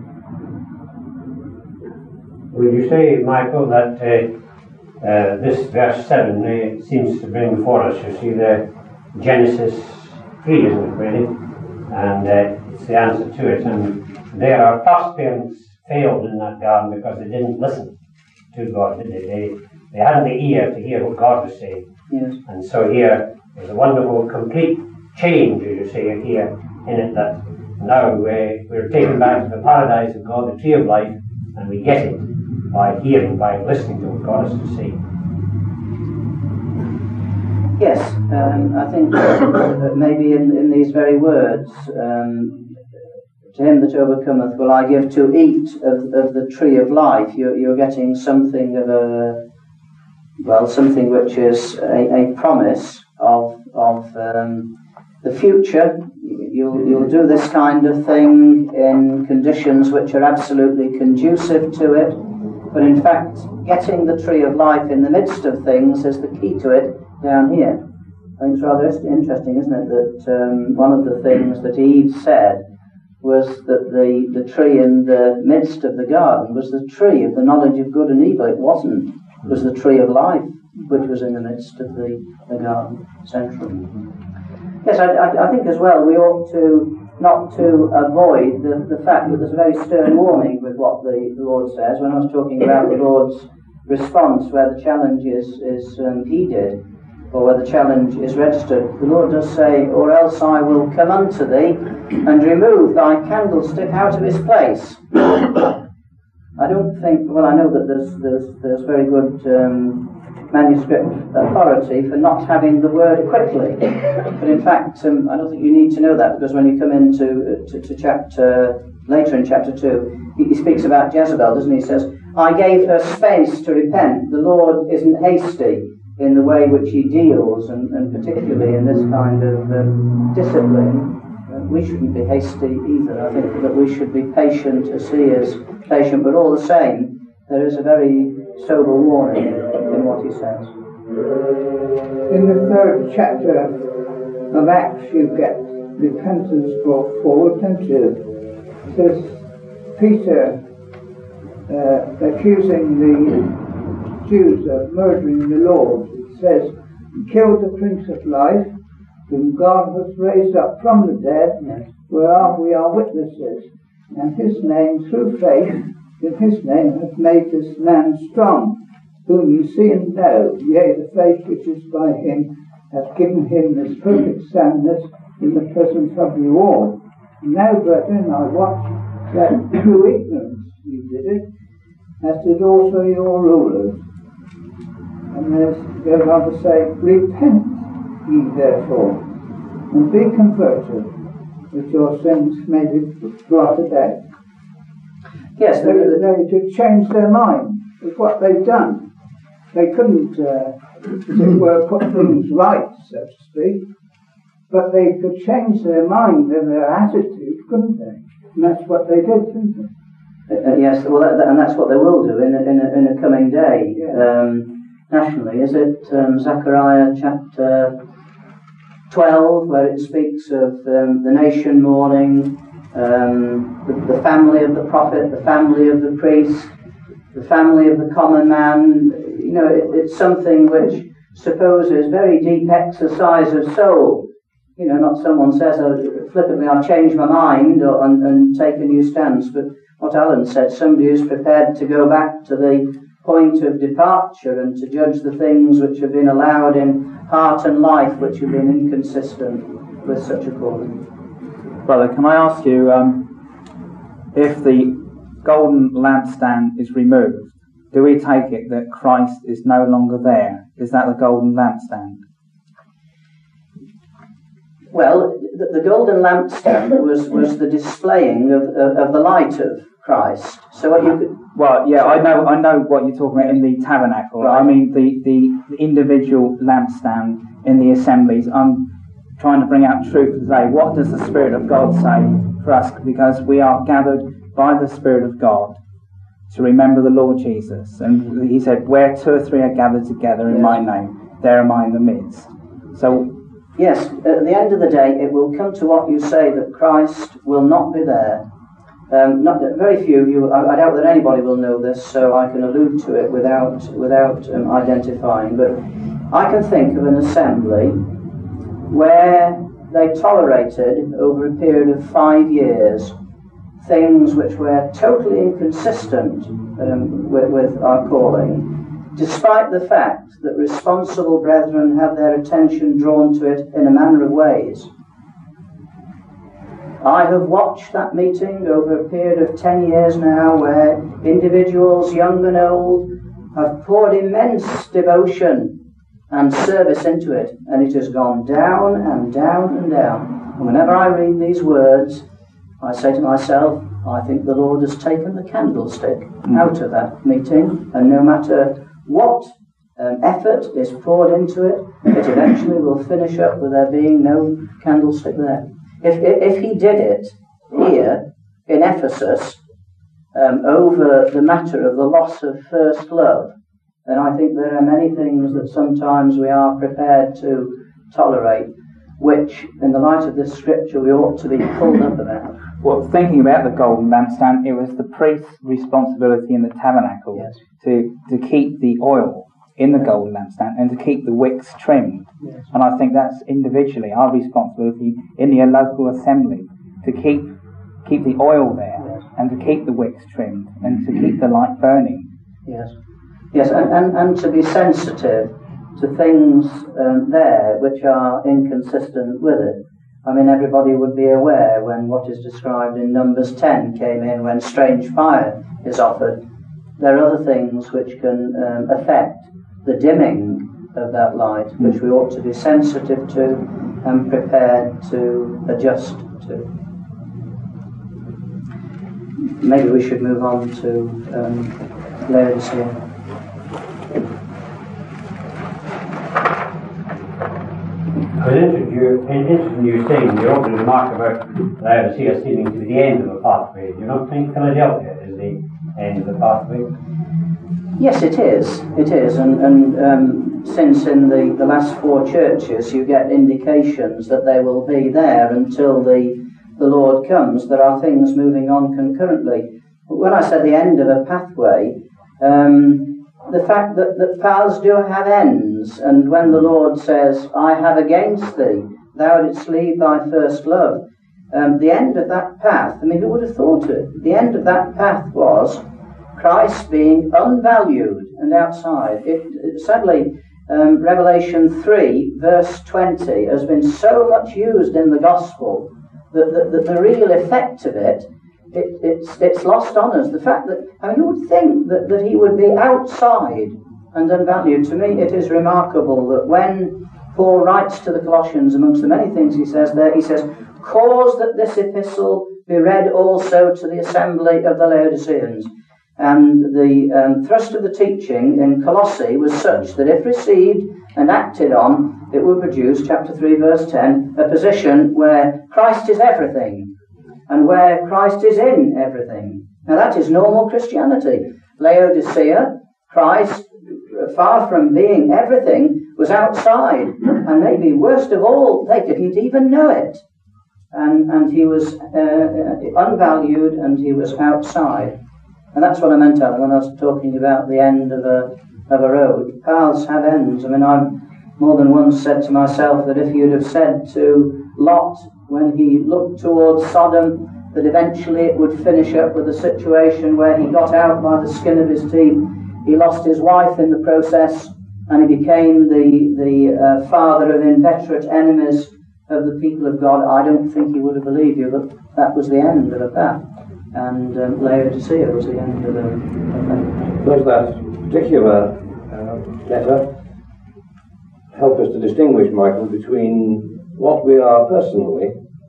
Would you say, Michael, that this verse 7 seems to bring before us, you see, the Genesis 3, isn't it, really? And it's the answer to it. And there, our first parents failed in that garden because they didn't listen to God, did they? They hadn't the ear to hear what God was saying. Yes. And so here, there's a wonderful, complete change, as you say, here in it, that now we're taken back to the paradise of God, the tree of life, and we get it by hearing, by listening to what God has to say. Yes, I think that maybe in these very words, to him that overcometh will I give to eat of the tree of life. You're getting something of something which is a promise of the future. You'll do this kind of thing in conditions which are absolutely conducive to it. But in fact, getting the tree of life in the midst of things is the key to it down here. I think it's rather interesting, isn't it, that one of the things that Eve said was that the tree in the midst of the garden was the tree of the knowledge of good and evil. It wasn't. It was the tree of life which was in the midst of the garden, central. Yes, I think as well we ought to not to avoid the fact that there's a very stern warning with what the Lord says. When I was talking about the Lord's response, where the challenge is heeded, or where the challenge is registered, the Lord does say, "Or else I will come unto thee and remove thy candlestick out of his place." I don't think. Well, I know that there's very good manuscript authority for not having the word quickly, but in fact, I don't think you need to know that, because when you come into to chapter later in chapter 2, he speaks about Jezebel, doesn't he? He says, "I gave her space to repent." The Lord isn't hasty in the way which he deals, and particularly in this kind of discipline. We shouldn't be hasty either. I think that we should be patient as he is patient, but all the same, there is a very sober warning in what he says. In the 3rd chapter of Acts, you get repentance brought forward, don't you? It says Peter accusing the Jews of murdering the Lord. It says, "Killed the Prince of Life, whom God has raised up from the dead, whereof we are witnesses. And his name, through faith in his name, hath made this man strong, whom ye see and know. Yea, the faith which is by him hath given him this perfect soundness in the presence of you all. And now, brethren, I watch that through ignorance you did it, as did also your rulers." And there's goes on to say, "Repent ye therefore, and be converted, that your sins may be blotted out." Yes, they to change their mind with what they've done. They couldn't, as it were, put things right, so to speak, but they could change their mind and their attitude, couldn't they? And that's what they did, didn't they? Yes, well, and that's what they will do in a coming day. Yeah. Nationally, is it Zechariah chapter 12, where it speaks of the nation mourning, the family of the prophet, the family of the priest, the family of the common man. You know, it's something which supposes very deep exercise of soul. You know, not someone says flippantly, "I've changed my mind," and take a new stance, but what Alan said, somebody who's prepared to go back to the point of departure and to judge the things which have been allowed in heart and life which have been inconsistent with such a calling. Brother, can I ask you, if the golden lampstand is removed, do we take it that Christ is no longer there? Is that the golden lampstand? Well, the golden lampstand was the displaying of the light of Christ. So what you could... Well, yeah, I know what you're talking about in the tabernacle. Right. I mean the individual lampstand in the assemblies. I'm trying to bring out truth today. What does the Spirit of God say for us? Because we are gathered by the Spirit of God to remember the Lord Jesus. And he said, "Where 2 or 3 are gathered together in my name, there am I in the midst." So... Yes, at the end of the day, it will come to what you say, that Christ will not be there. Very few, I doubt that anybody will know this, so I can allude to it without identifying. But I can think of an assembly where they tolerated, over a period of 5 years, things which were totally inconsistent with our calling, despite the fact that responsible brethren had their attention drawn to it in a manner of ways. I have watched that meeting over a period of 10 years now, where individuals, young and old, have poured immense devotion and service into it, and it has gone down and down and down. And whenever I read these words, I say to myself, I think the Lord has taken the candlestick out of that meeting, and no matter what effort is poured into it, it eventually will finish up with there being no candlestick there. If he did it here in Ephesus over the matter of the loss of first love, then I think there are many things that sometimes we are prepared to tolerate, which, in the light of this scripture, we ought to be pulled up about. Well, thinking about the golden lampstand, it was the priest's responsibility in the tabernacle to keep the oil in the golden lampstand and to keep the wicks trimmed. Yes. And I think that's individually our responsibility in the local assembly, to keep the oil there and to keep the wicks trimmed and to keep the light burning. Yes, and to be sensitive to things there which are inconsistent with it. I mean, everybody would be aware when what is described in Numbers 10 came in, when strange fire is offered. There are other things which can affect the dimming of that light, which we ought to be sensitive to and prepared to adjust to. Maybe we should move on to Laodicea. Interesting you saying the opening remark about Laodicea seeming to be the end of a pathway. Do you not think Philadelphia is the end of the pathway? Yes, it is. It is, and since in the last four churches you get indications that they will be there until the Lord comes, there are things moving on concurrently. But when I said the end of a pathway, the fact that paths do have ends, and when the Lord says, I have against thee, thou didst leave thy first love, the end of that path, I mean, who would have thought it? The end of that path was Christ being unvalued and outside. Sadly, Revelation 3, verse 20, has been so much used in the Gospel that the real effect of it's lost on us. The fact that, I mean, who would think that he would be outside and unvalued? To me, it is remarkable that when Paul writes to the Colossians, amongst the many things he says there, he says, cause that this epistle be read also to the assembly of the Laodiceans. And the thrust of the teaching in Colossae was such that if received and acted on, it would produce, chapter 3, verse 10, a position where Christ is everything and where Christ is in everything. Now that is normal Christianity. Laodicea, Christ, far from being everything, was outside. And maybe worst of all, they didn't even know it. And he was unvalued and he was outside. And that's what I meant, Alan, when I was talking about the end of a road. Paths have ends. I mean, I've more than once said to myself that if you'd have said to Lot, when he looked towards Sodom, that eventually it would finish up with a situation where he got out by the skin of his teeth, he lost his wife in the process, and he became the father of inveterate enemies of the people of God, I don't think he would have believed you, but that was the end of a path. And Laodicea was the end of the path. Does that particular letter help us to distinguish, Michael, between what we are personally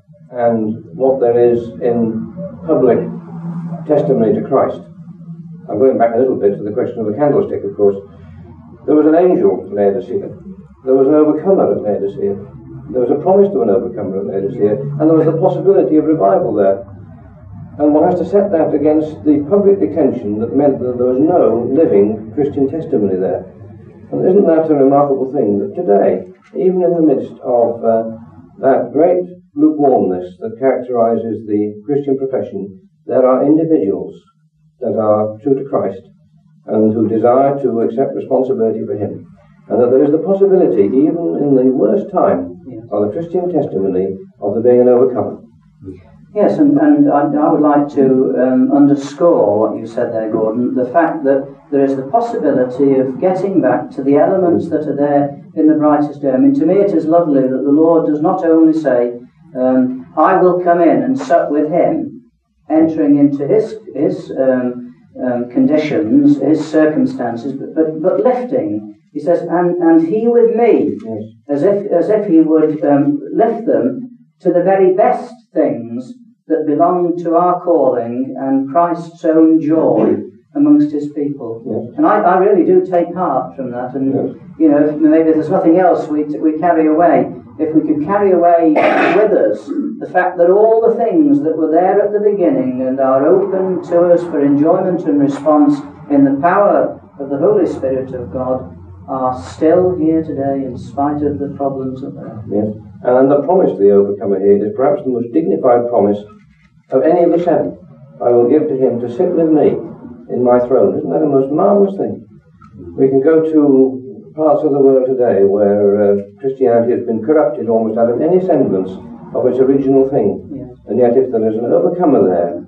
and what there is in public testimony to Christ? I'm going back a little bit to the question of the candlestick, of course. There was an angel at Laodicea. There was an overcomer at Laodicea. There was a promise to an overcomer at Laodicea, and there was the possibility of revival there. And one has to set that against the public detention that meant that there was no living Christian testimony there. And isn't that a remarkable thing, that today, even in the midst of that great lukewarmness that characterizes the Christian profession, there are individuals that are true to Christ and who desire to accept responsibility for him. And that there is the possibility, even in the worst time, of the Christian testimony of there being an overcomer. Yes, and I would like to underscore what you said there, Gordon, the fact that there is the possibility of getting back to the elements that are there in the brightest day. I mean, to me it is lovely that the Lord does not only say, I will come in and sup with him, entering into his conditions, his circumstances, but lifting. He says, and he with me, as if he would lift them to the very best things that belong to our calling and Christ's own joy amongst his people. Yes. And I really do take heart from that. And, you know, maybe if there's nothing else we carry away, if we could carry away with us the fact that all the things that were there at the beginning and are open to us for enjoyment and response in the power of the Holy Spirit of God are still here today in spite of the problems that there are. Yes. And the promise of the overcomer here is perhaps the most dignified promise of any of the seven. I will give to him to sit with me in my throne. Isn't that a most marvellous thing? We can go to parts of the world today where Christianity has been corrupted almost out of any semblance of its original thing. Yes. And yet if there is an overcomer there,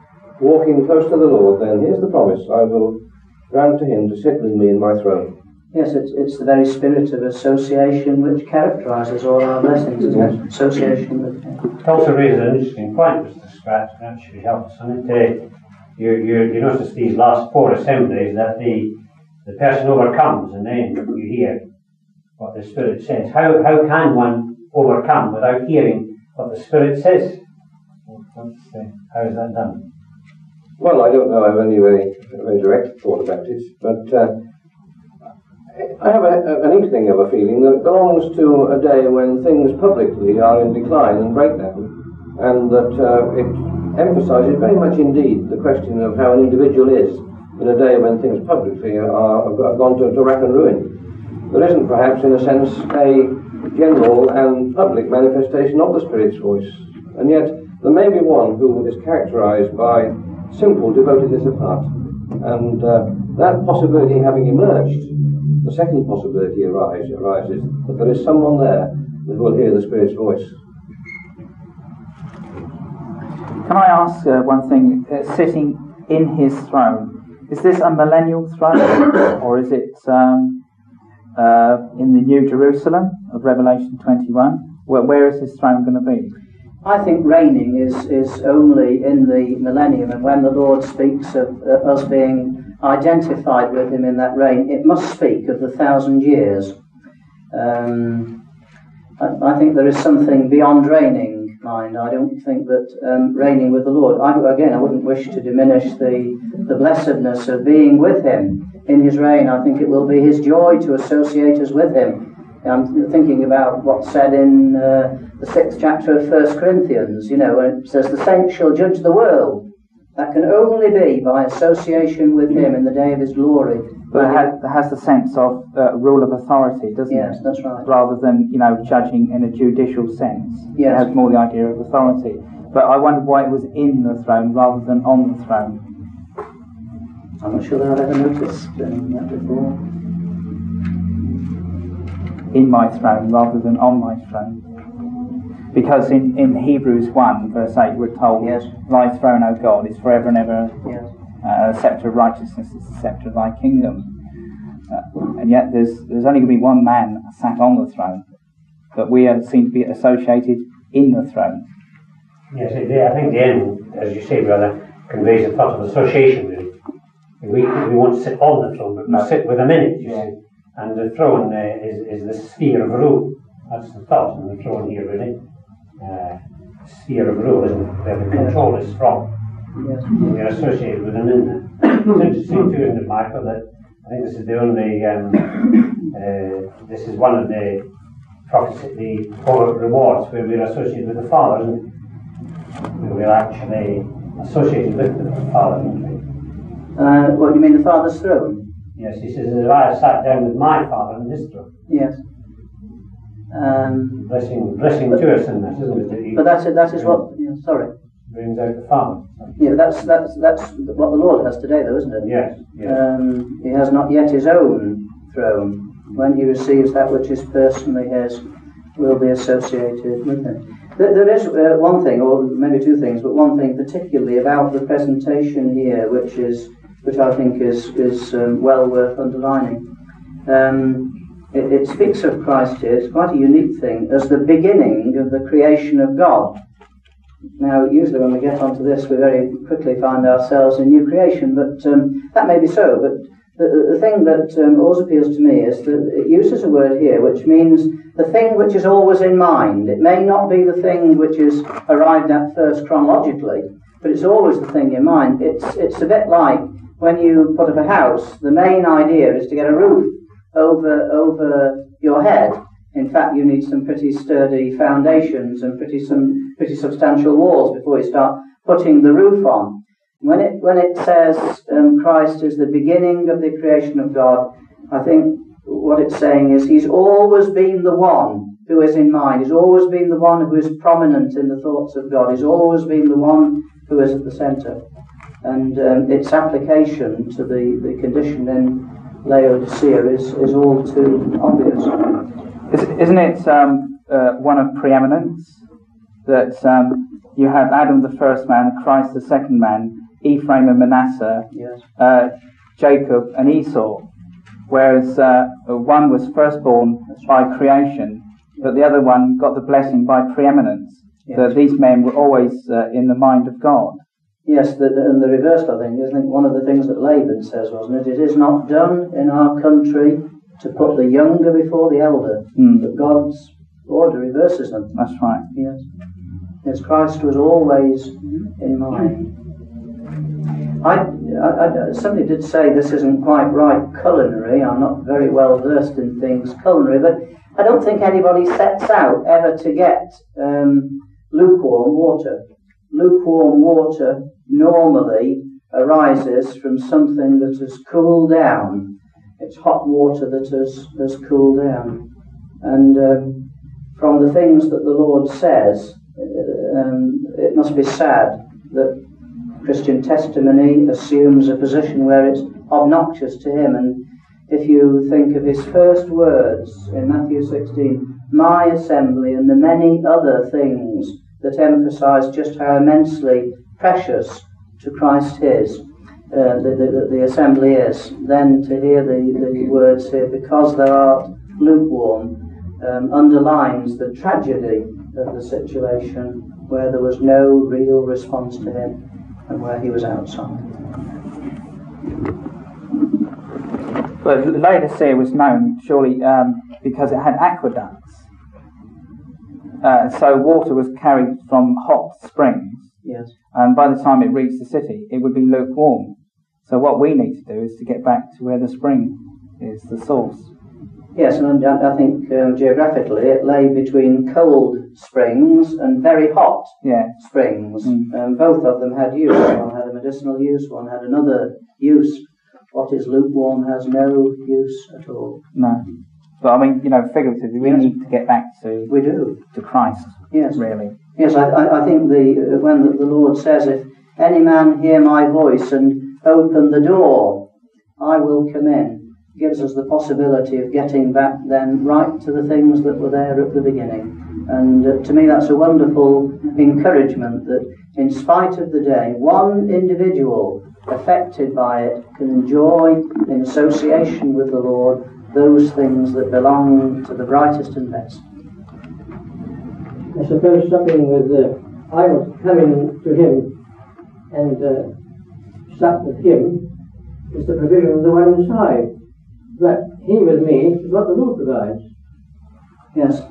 walking close to the Lord, then here's the promise. I will grant to him to sit with me in my throne. Yes, it's the very spirit of association which characterises all our blessings, isn't it? Association with Him. It also raises an interesting point, Mr. Scratch, and actually helps on it. You notice these last 4 assemblies that the person overcomes, and then you hear what the Spirit says. How can one overcome without hearing what the Spirit says? How is that done? Well, I don't know. I have any very direct thought about it, but I have an inkling of a feeling that it belongs to a day when things publicly are in decline and breakdown, and that it emphasises very much indeed the question of how an individual is in a day when things publicly have gone to rack and ruin. There isn't perhaps, in a sense, a general and public manifestation of the Spirit's voice, and yet there may be one who is characterised by simple devotedness of heart, and that possibility having emerged, the second possibility arises that there is someone there that will hear the Spirit's voice. Can I ask one thing? Sitting in His throne, is this a millennial throne, or is it in the New Jerusalem of Revelation 21? Where is His throne going to be? I think reigning is only in the millennium, and when the Lord speaks of us being identified with Him in that reign, it must speak of the 1,000 years. I think there is something beyond reigning, mind. I don't think that reigning with the Lord. I wouldn't wish to diminish the blessedness of being with Him in His reign. I think it will be His joy to associate us with Him. I'm thinking about what's said in the 6th chapter of 1 Corinthians, where it says, the saints shall judge the world. That can only be by association with Him in the day of His glory. But it has the sense of rule of authority, doesn't it? Yes, that's right. Rather than, judging in a judicial sense. Yes. It has more the idea of authority. But I wondered why it was in the throne rather than on the throne. I'm not sure that I've ever noticed that before. In my throne rather than on my throne. Because in Hebrews 1 verse 8 we're told, yes, Thy throne, O God, is forever and ever. Yes. A sceptre of righteousness is the sceptre of Thy kingdom. And yet there's only going to be one man sat on the throne, but we seem to be associated in the throne. Yes, I think the end, as you say, brother, conveys a thought of association with it. We won't sit on the throne, but we sit with Him in it, you see. And the throne is the sphere of rule. That's the thought on the throne here, really. Sphere of rule, isn't it? Where the control is from. Yes. We're associated with Him in there. It's interesting too, isn't it, Michael, that I think this is the only, this is one of the rewards where we're associated with the Father, isn't it? Where we're actually associated with the Father, isn't we? What do you mean, the Father's throne? Yes, He says, as I have sat down with my Father on His throne. Yes. Blessing to us in that, isn't it? But that is what. Yeah, sorry. Brings out the Father. Yeah, that's what the Lord has today, though, isn't it? Yes. Yes. He has not yet His own throne. When He receives that which is personally His, will be associated with Him. There is one thing, or maybe two things, but one thing particularly about the presentation here, which I think is well worth underlining. It speaks of Christ here, it's quite a unique thing, as the beginning of the creation of God. Now, usually when we get onto this, we very quickly find ourselves in new creation, but that may be so. But the thing that always appeals to me is that it uses a word here which means the thing which is always in mind. It may not be the thing which is arrived at first chronologically, but it's always the thing in mind. It's a bit like when you put up a house, the main idea is to get a roof over your head. In fact, you need some pretty sturdy foundations and pretty substantial walls before you start putting the roof on. When it says Christ is the beginning of the creation of God, I think what it's saying is He's always been the one who is in mind. He's always been the one who is prominent in the thoughts of God. He's always been the one who is at the centre. And its application to the condition in Laodicea is all too obvious. Isn't it one of preeminence that you have Adam the first man, Christ the second man, Ephraim and Manasseh, yes, Jacob and Esau? whereas one was firstborn by creation, but the other one got the blessing by preeminence. Yes. That these men were always in the mind of God. Yes, and the reverse, I think, one of the things that Laban says, wasn't it? It is not done in our country to put the younger before the elder, but God's order reverses them. That's right. Yes. Yes, Christ was always in mind. Somebody did say this isn't quite right culinary. I'm not very well versed in things culinary, but I don't think anybody sets out ever to get lukewarm water. Lukewarm water normally arises from something that has cooled down. It's hot water that has cooled down. And from the things that the Lord says, it must be sad that Christian testimony assumes a position where it's obnoxious to him. And if you think of his first words in Matthew 16, my assembly, and the many other things that emphasize just how immensely precious to Christ the assembly is, then to hear the words here, because thou art lukewarm, underlines the tragedy of the situation where there was no real response to him and where he was outside. But Laodicea was known, surely, because it had aqueducts. So water was carried from hot springs. Yes. And by the time it reached the city, it would be lukewarm. So what we need to do is to get back to where the spring is, the source. Yes, and I think geographically it lay between cold springs and very hot springs. Both of them had use. One had a medicinal use, one had another use. What is lukewarm has no use at all. No. But I mean, figuratively, we need to get back to Christ. Yes, really. Yes, I think when the Lord says, "If any man hear my voice and open the door, I will come in," gives us the possibility of getting back then right to the things that were there at the beginning. And to me, that's a wonderful encouragement that, in spite of the day, one individual affected by it can enjoy, in association with the Lord, those things that belong to the brightest and best. I suppose something with I was coming to him and sat with him is the provision of the one inside. But he with me is what the Lord provides. Yes,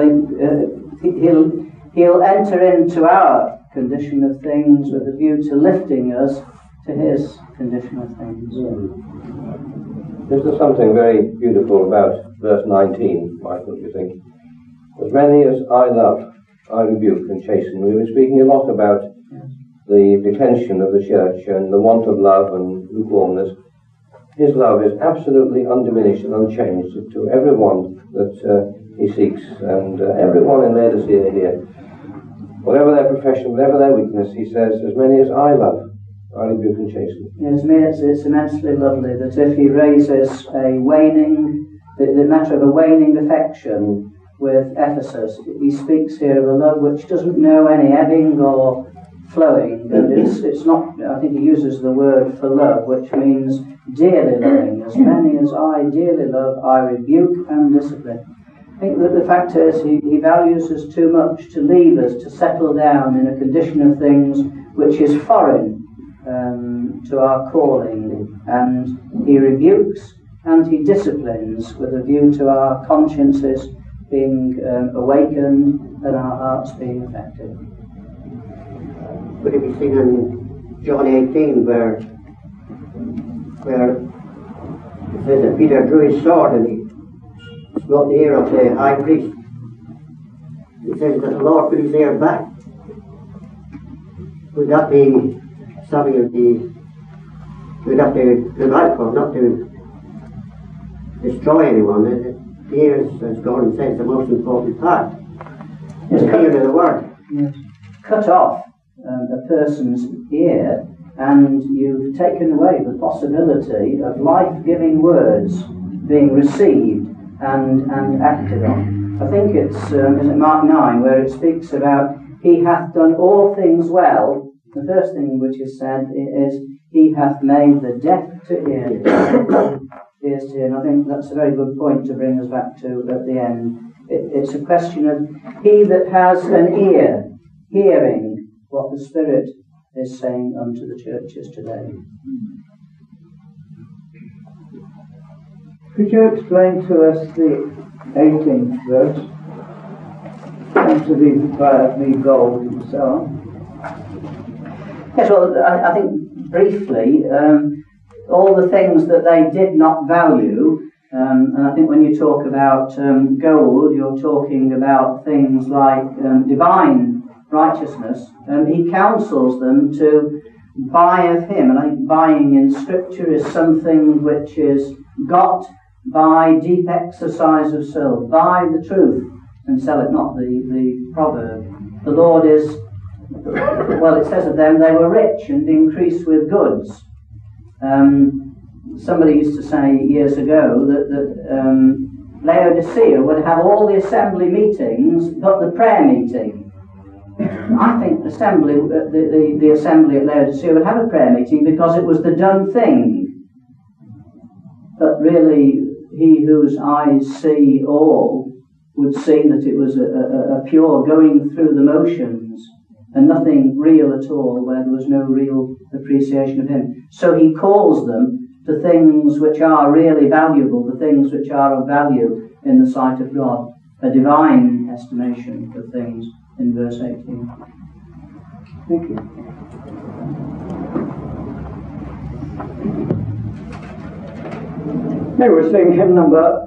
he'll enter into our condition of things with a view to lifting us to his condition of things. Is there something very beautiful about verse 19, Michael, do you think? As many as I love, I rebuke and chasten. We've been speaking a lot about the detention of the church and the want of love and lukewarmness. His love is absolutely undiminished and unchanged to everyone that he seeks, and everyone in Laodicea here. Whatever their profession, whatever their weakness, he says, as many as I love, I rebuke and chasten. Yes, it's immensely lovely that if he raises a waning, the matter of a waning affection with Ephesus, he speaks here of a love which doesn't know any ebbing or flowing, and it's not, I think he uses the word for love, which means dearly loving. As many as I dearly love, I rebuke and discipline. I think that the fact is he values us too much to leave us to settle down in a condition of things which is foreign to our calling, and he rebukes and he disciplines with a view to our consciences being awakened and our hearts being affected. Could it be seen in John 18 where it says that Peter drew his sword and he smote the ear of the high priest? He says that the Lord put his ear back. Would that be something of we'd have to provide for, not to destroy anyone? The ear, as Gordon says, the most important part. It's the ear of the word. Yes. Cut off a person's ear, and you've taken away the possibility of life-giving words being received and acted on. I think it's is it Mark 9 where it speaks about he hath done all things well. The first thing which is said is he hath made the deaf to hear. ears to hear. And I think that's a very good point to bring us back to at the end. It's a question of he that has an ear hearing what the Spirit is saying unto the churches today. Could you explain to us the 18th verse? And to the gold and so on. Yes, well, I think briefly, all the things that they did not value, and I think when you talk about gold, you're talking about things like divine righteousness. He counsels them to buy of him, and I think buying in Scripture is something which is got by deep exercise of soul. Buy the truth and sell it not, the proverb. The Lord is, well, it says of them, they were rich and increased with goods. Somebody used to say years ago that Laodicea would have all the assembly meetings but the prayer meeting. I think the assembly at Laodicea would have a prayer meeting because it was the done thing. But really, he whose eyes see all would see that it was a pure going through the motions and nothing real at all, where there was no real appreciation of him. So he calls them to things which are really valuable, the things which are of value in the sight of God, a divine estimation of things in verse 18. Thank you. They were singing hymn number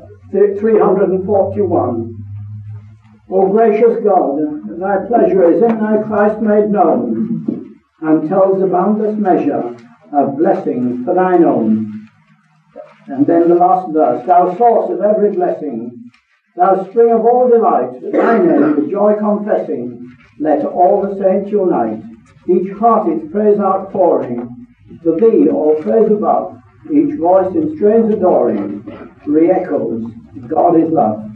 341. O gracious God, thy pleasure is in thy Christ made known, and tells the boundless measure of blessing for thine own. And then the last verse, thou source of every blessing, thou spring of all delight, thy name with joy confessing, let all the saints unite, each heart its praise outpouring, to thee all praise above, each voice in strains adoring, re-echoes, God is love.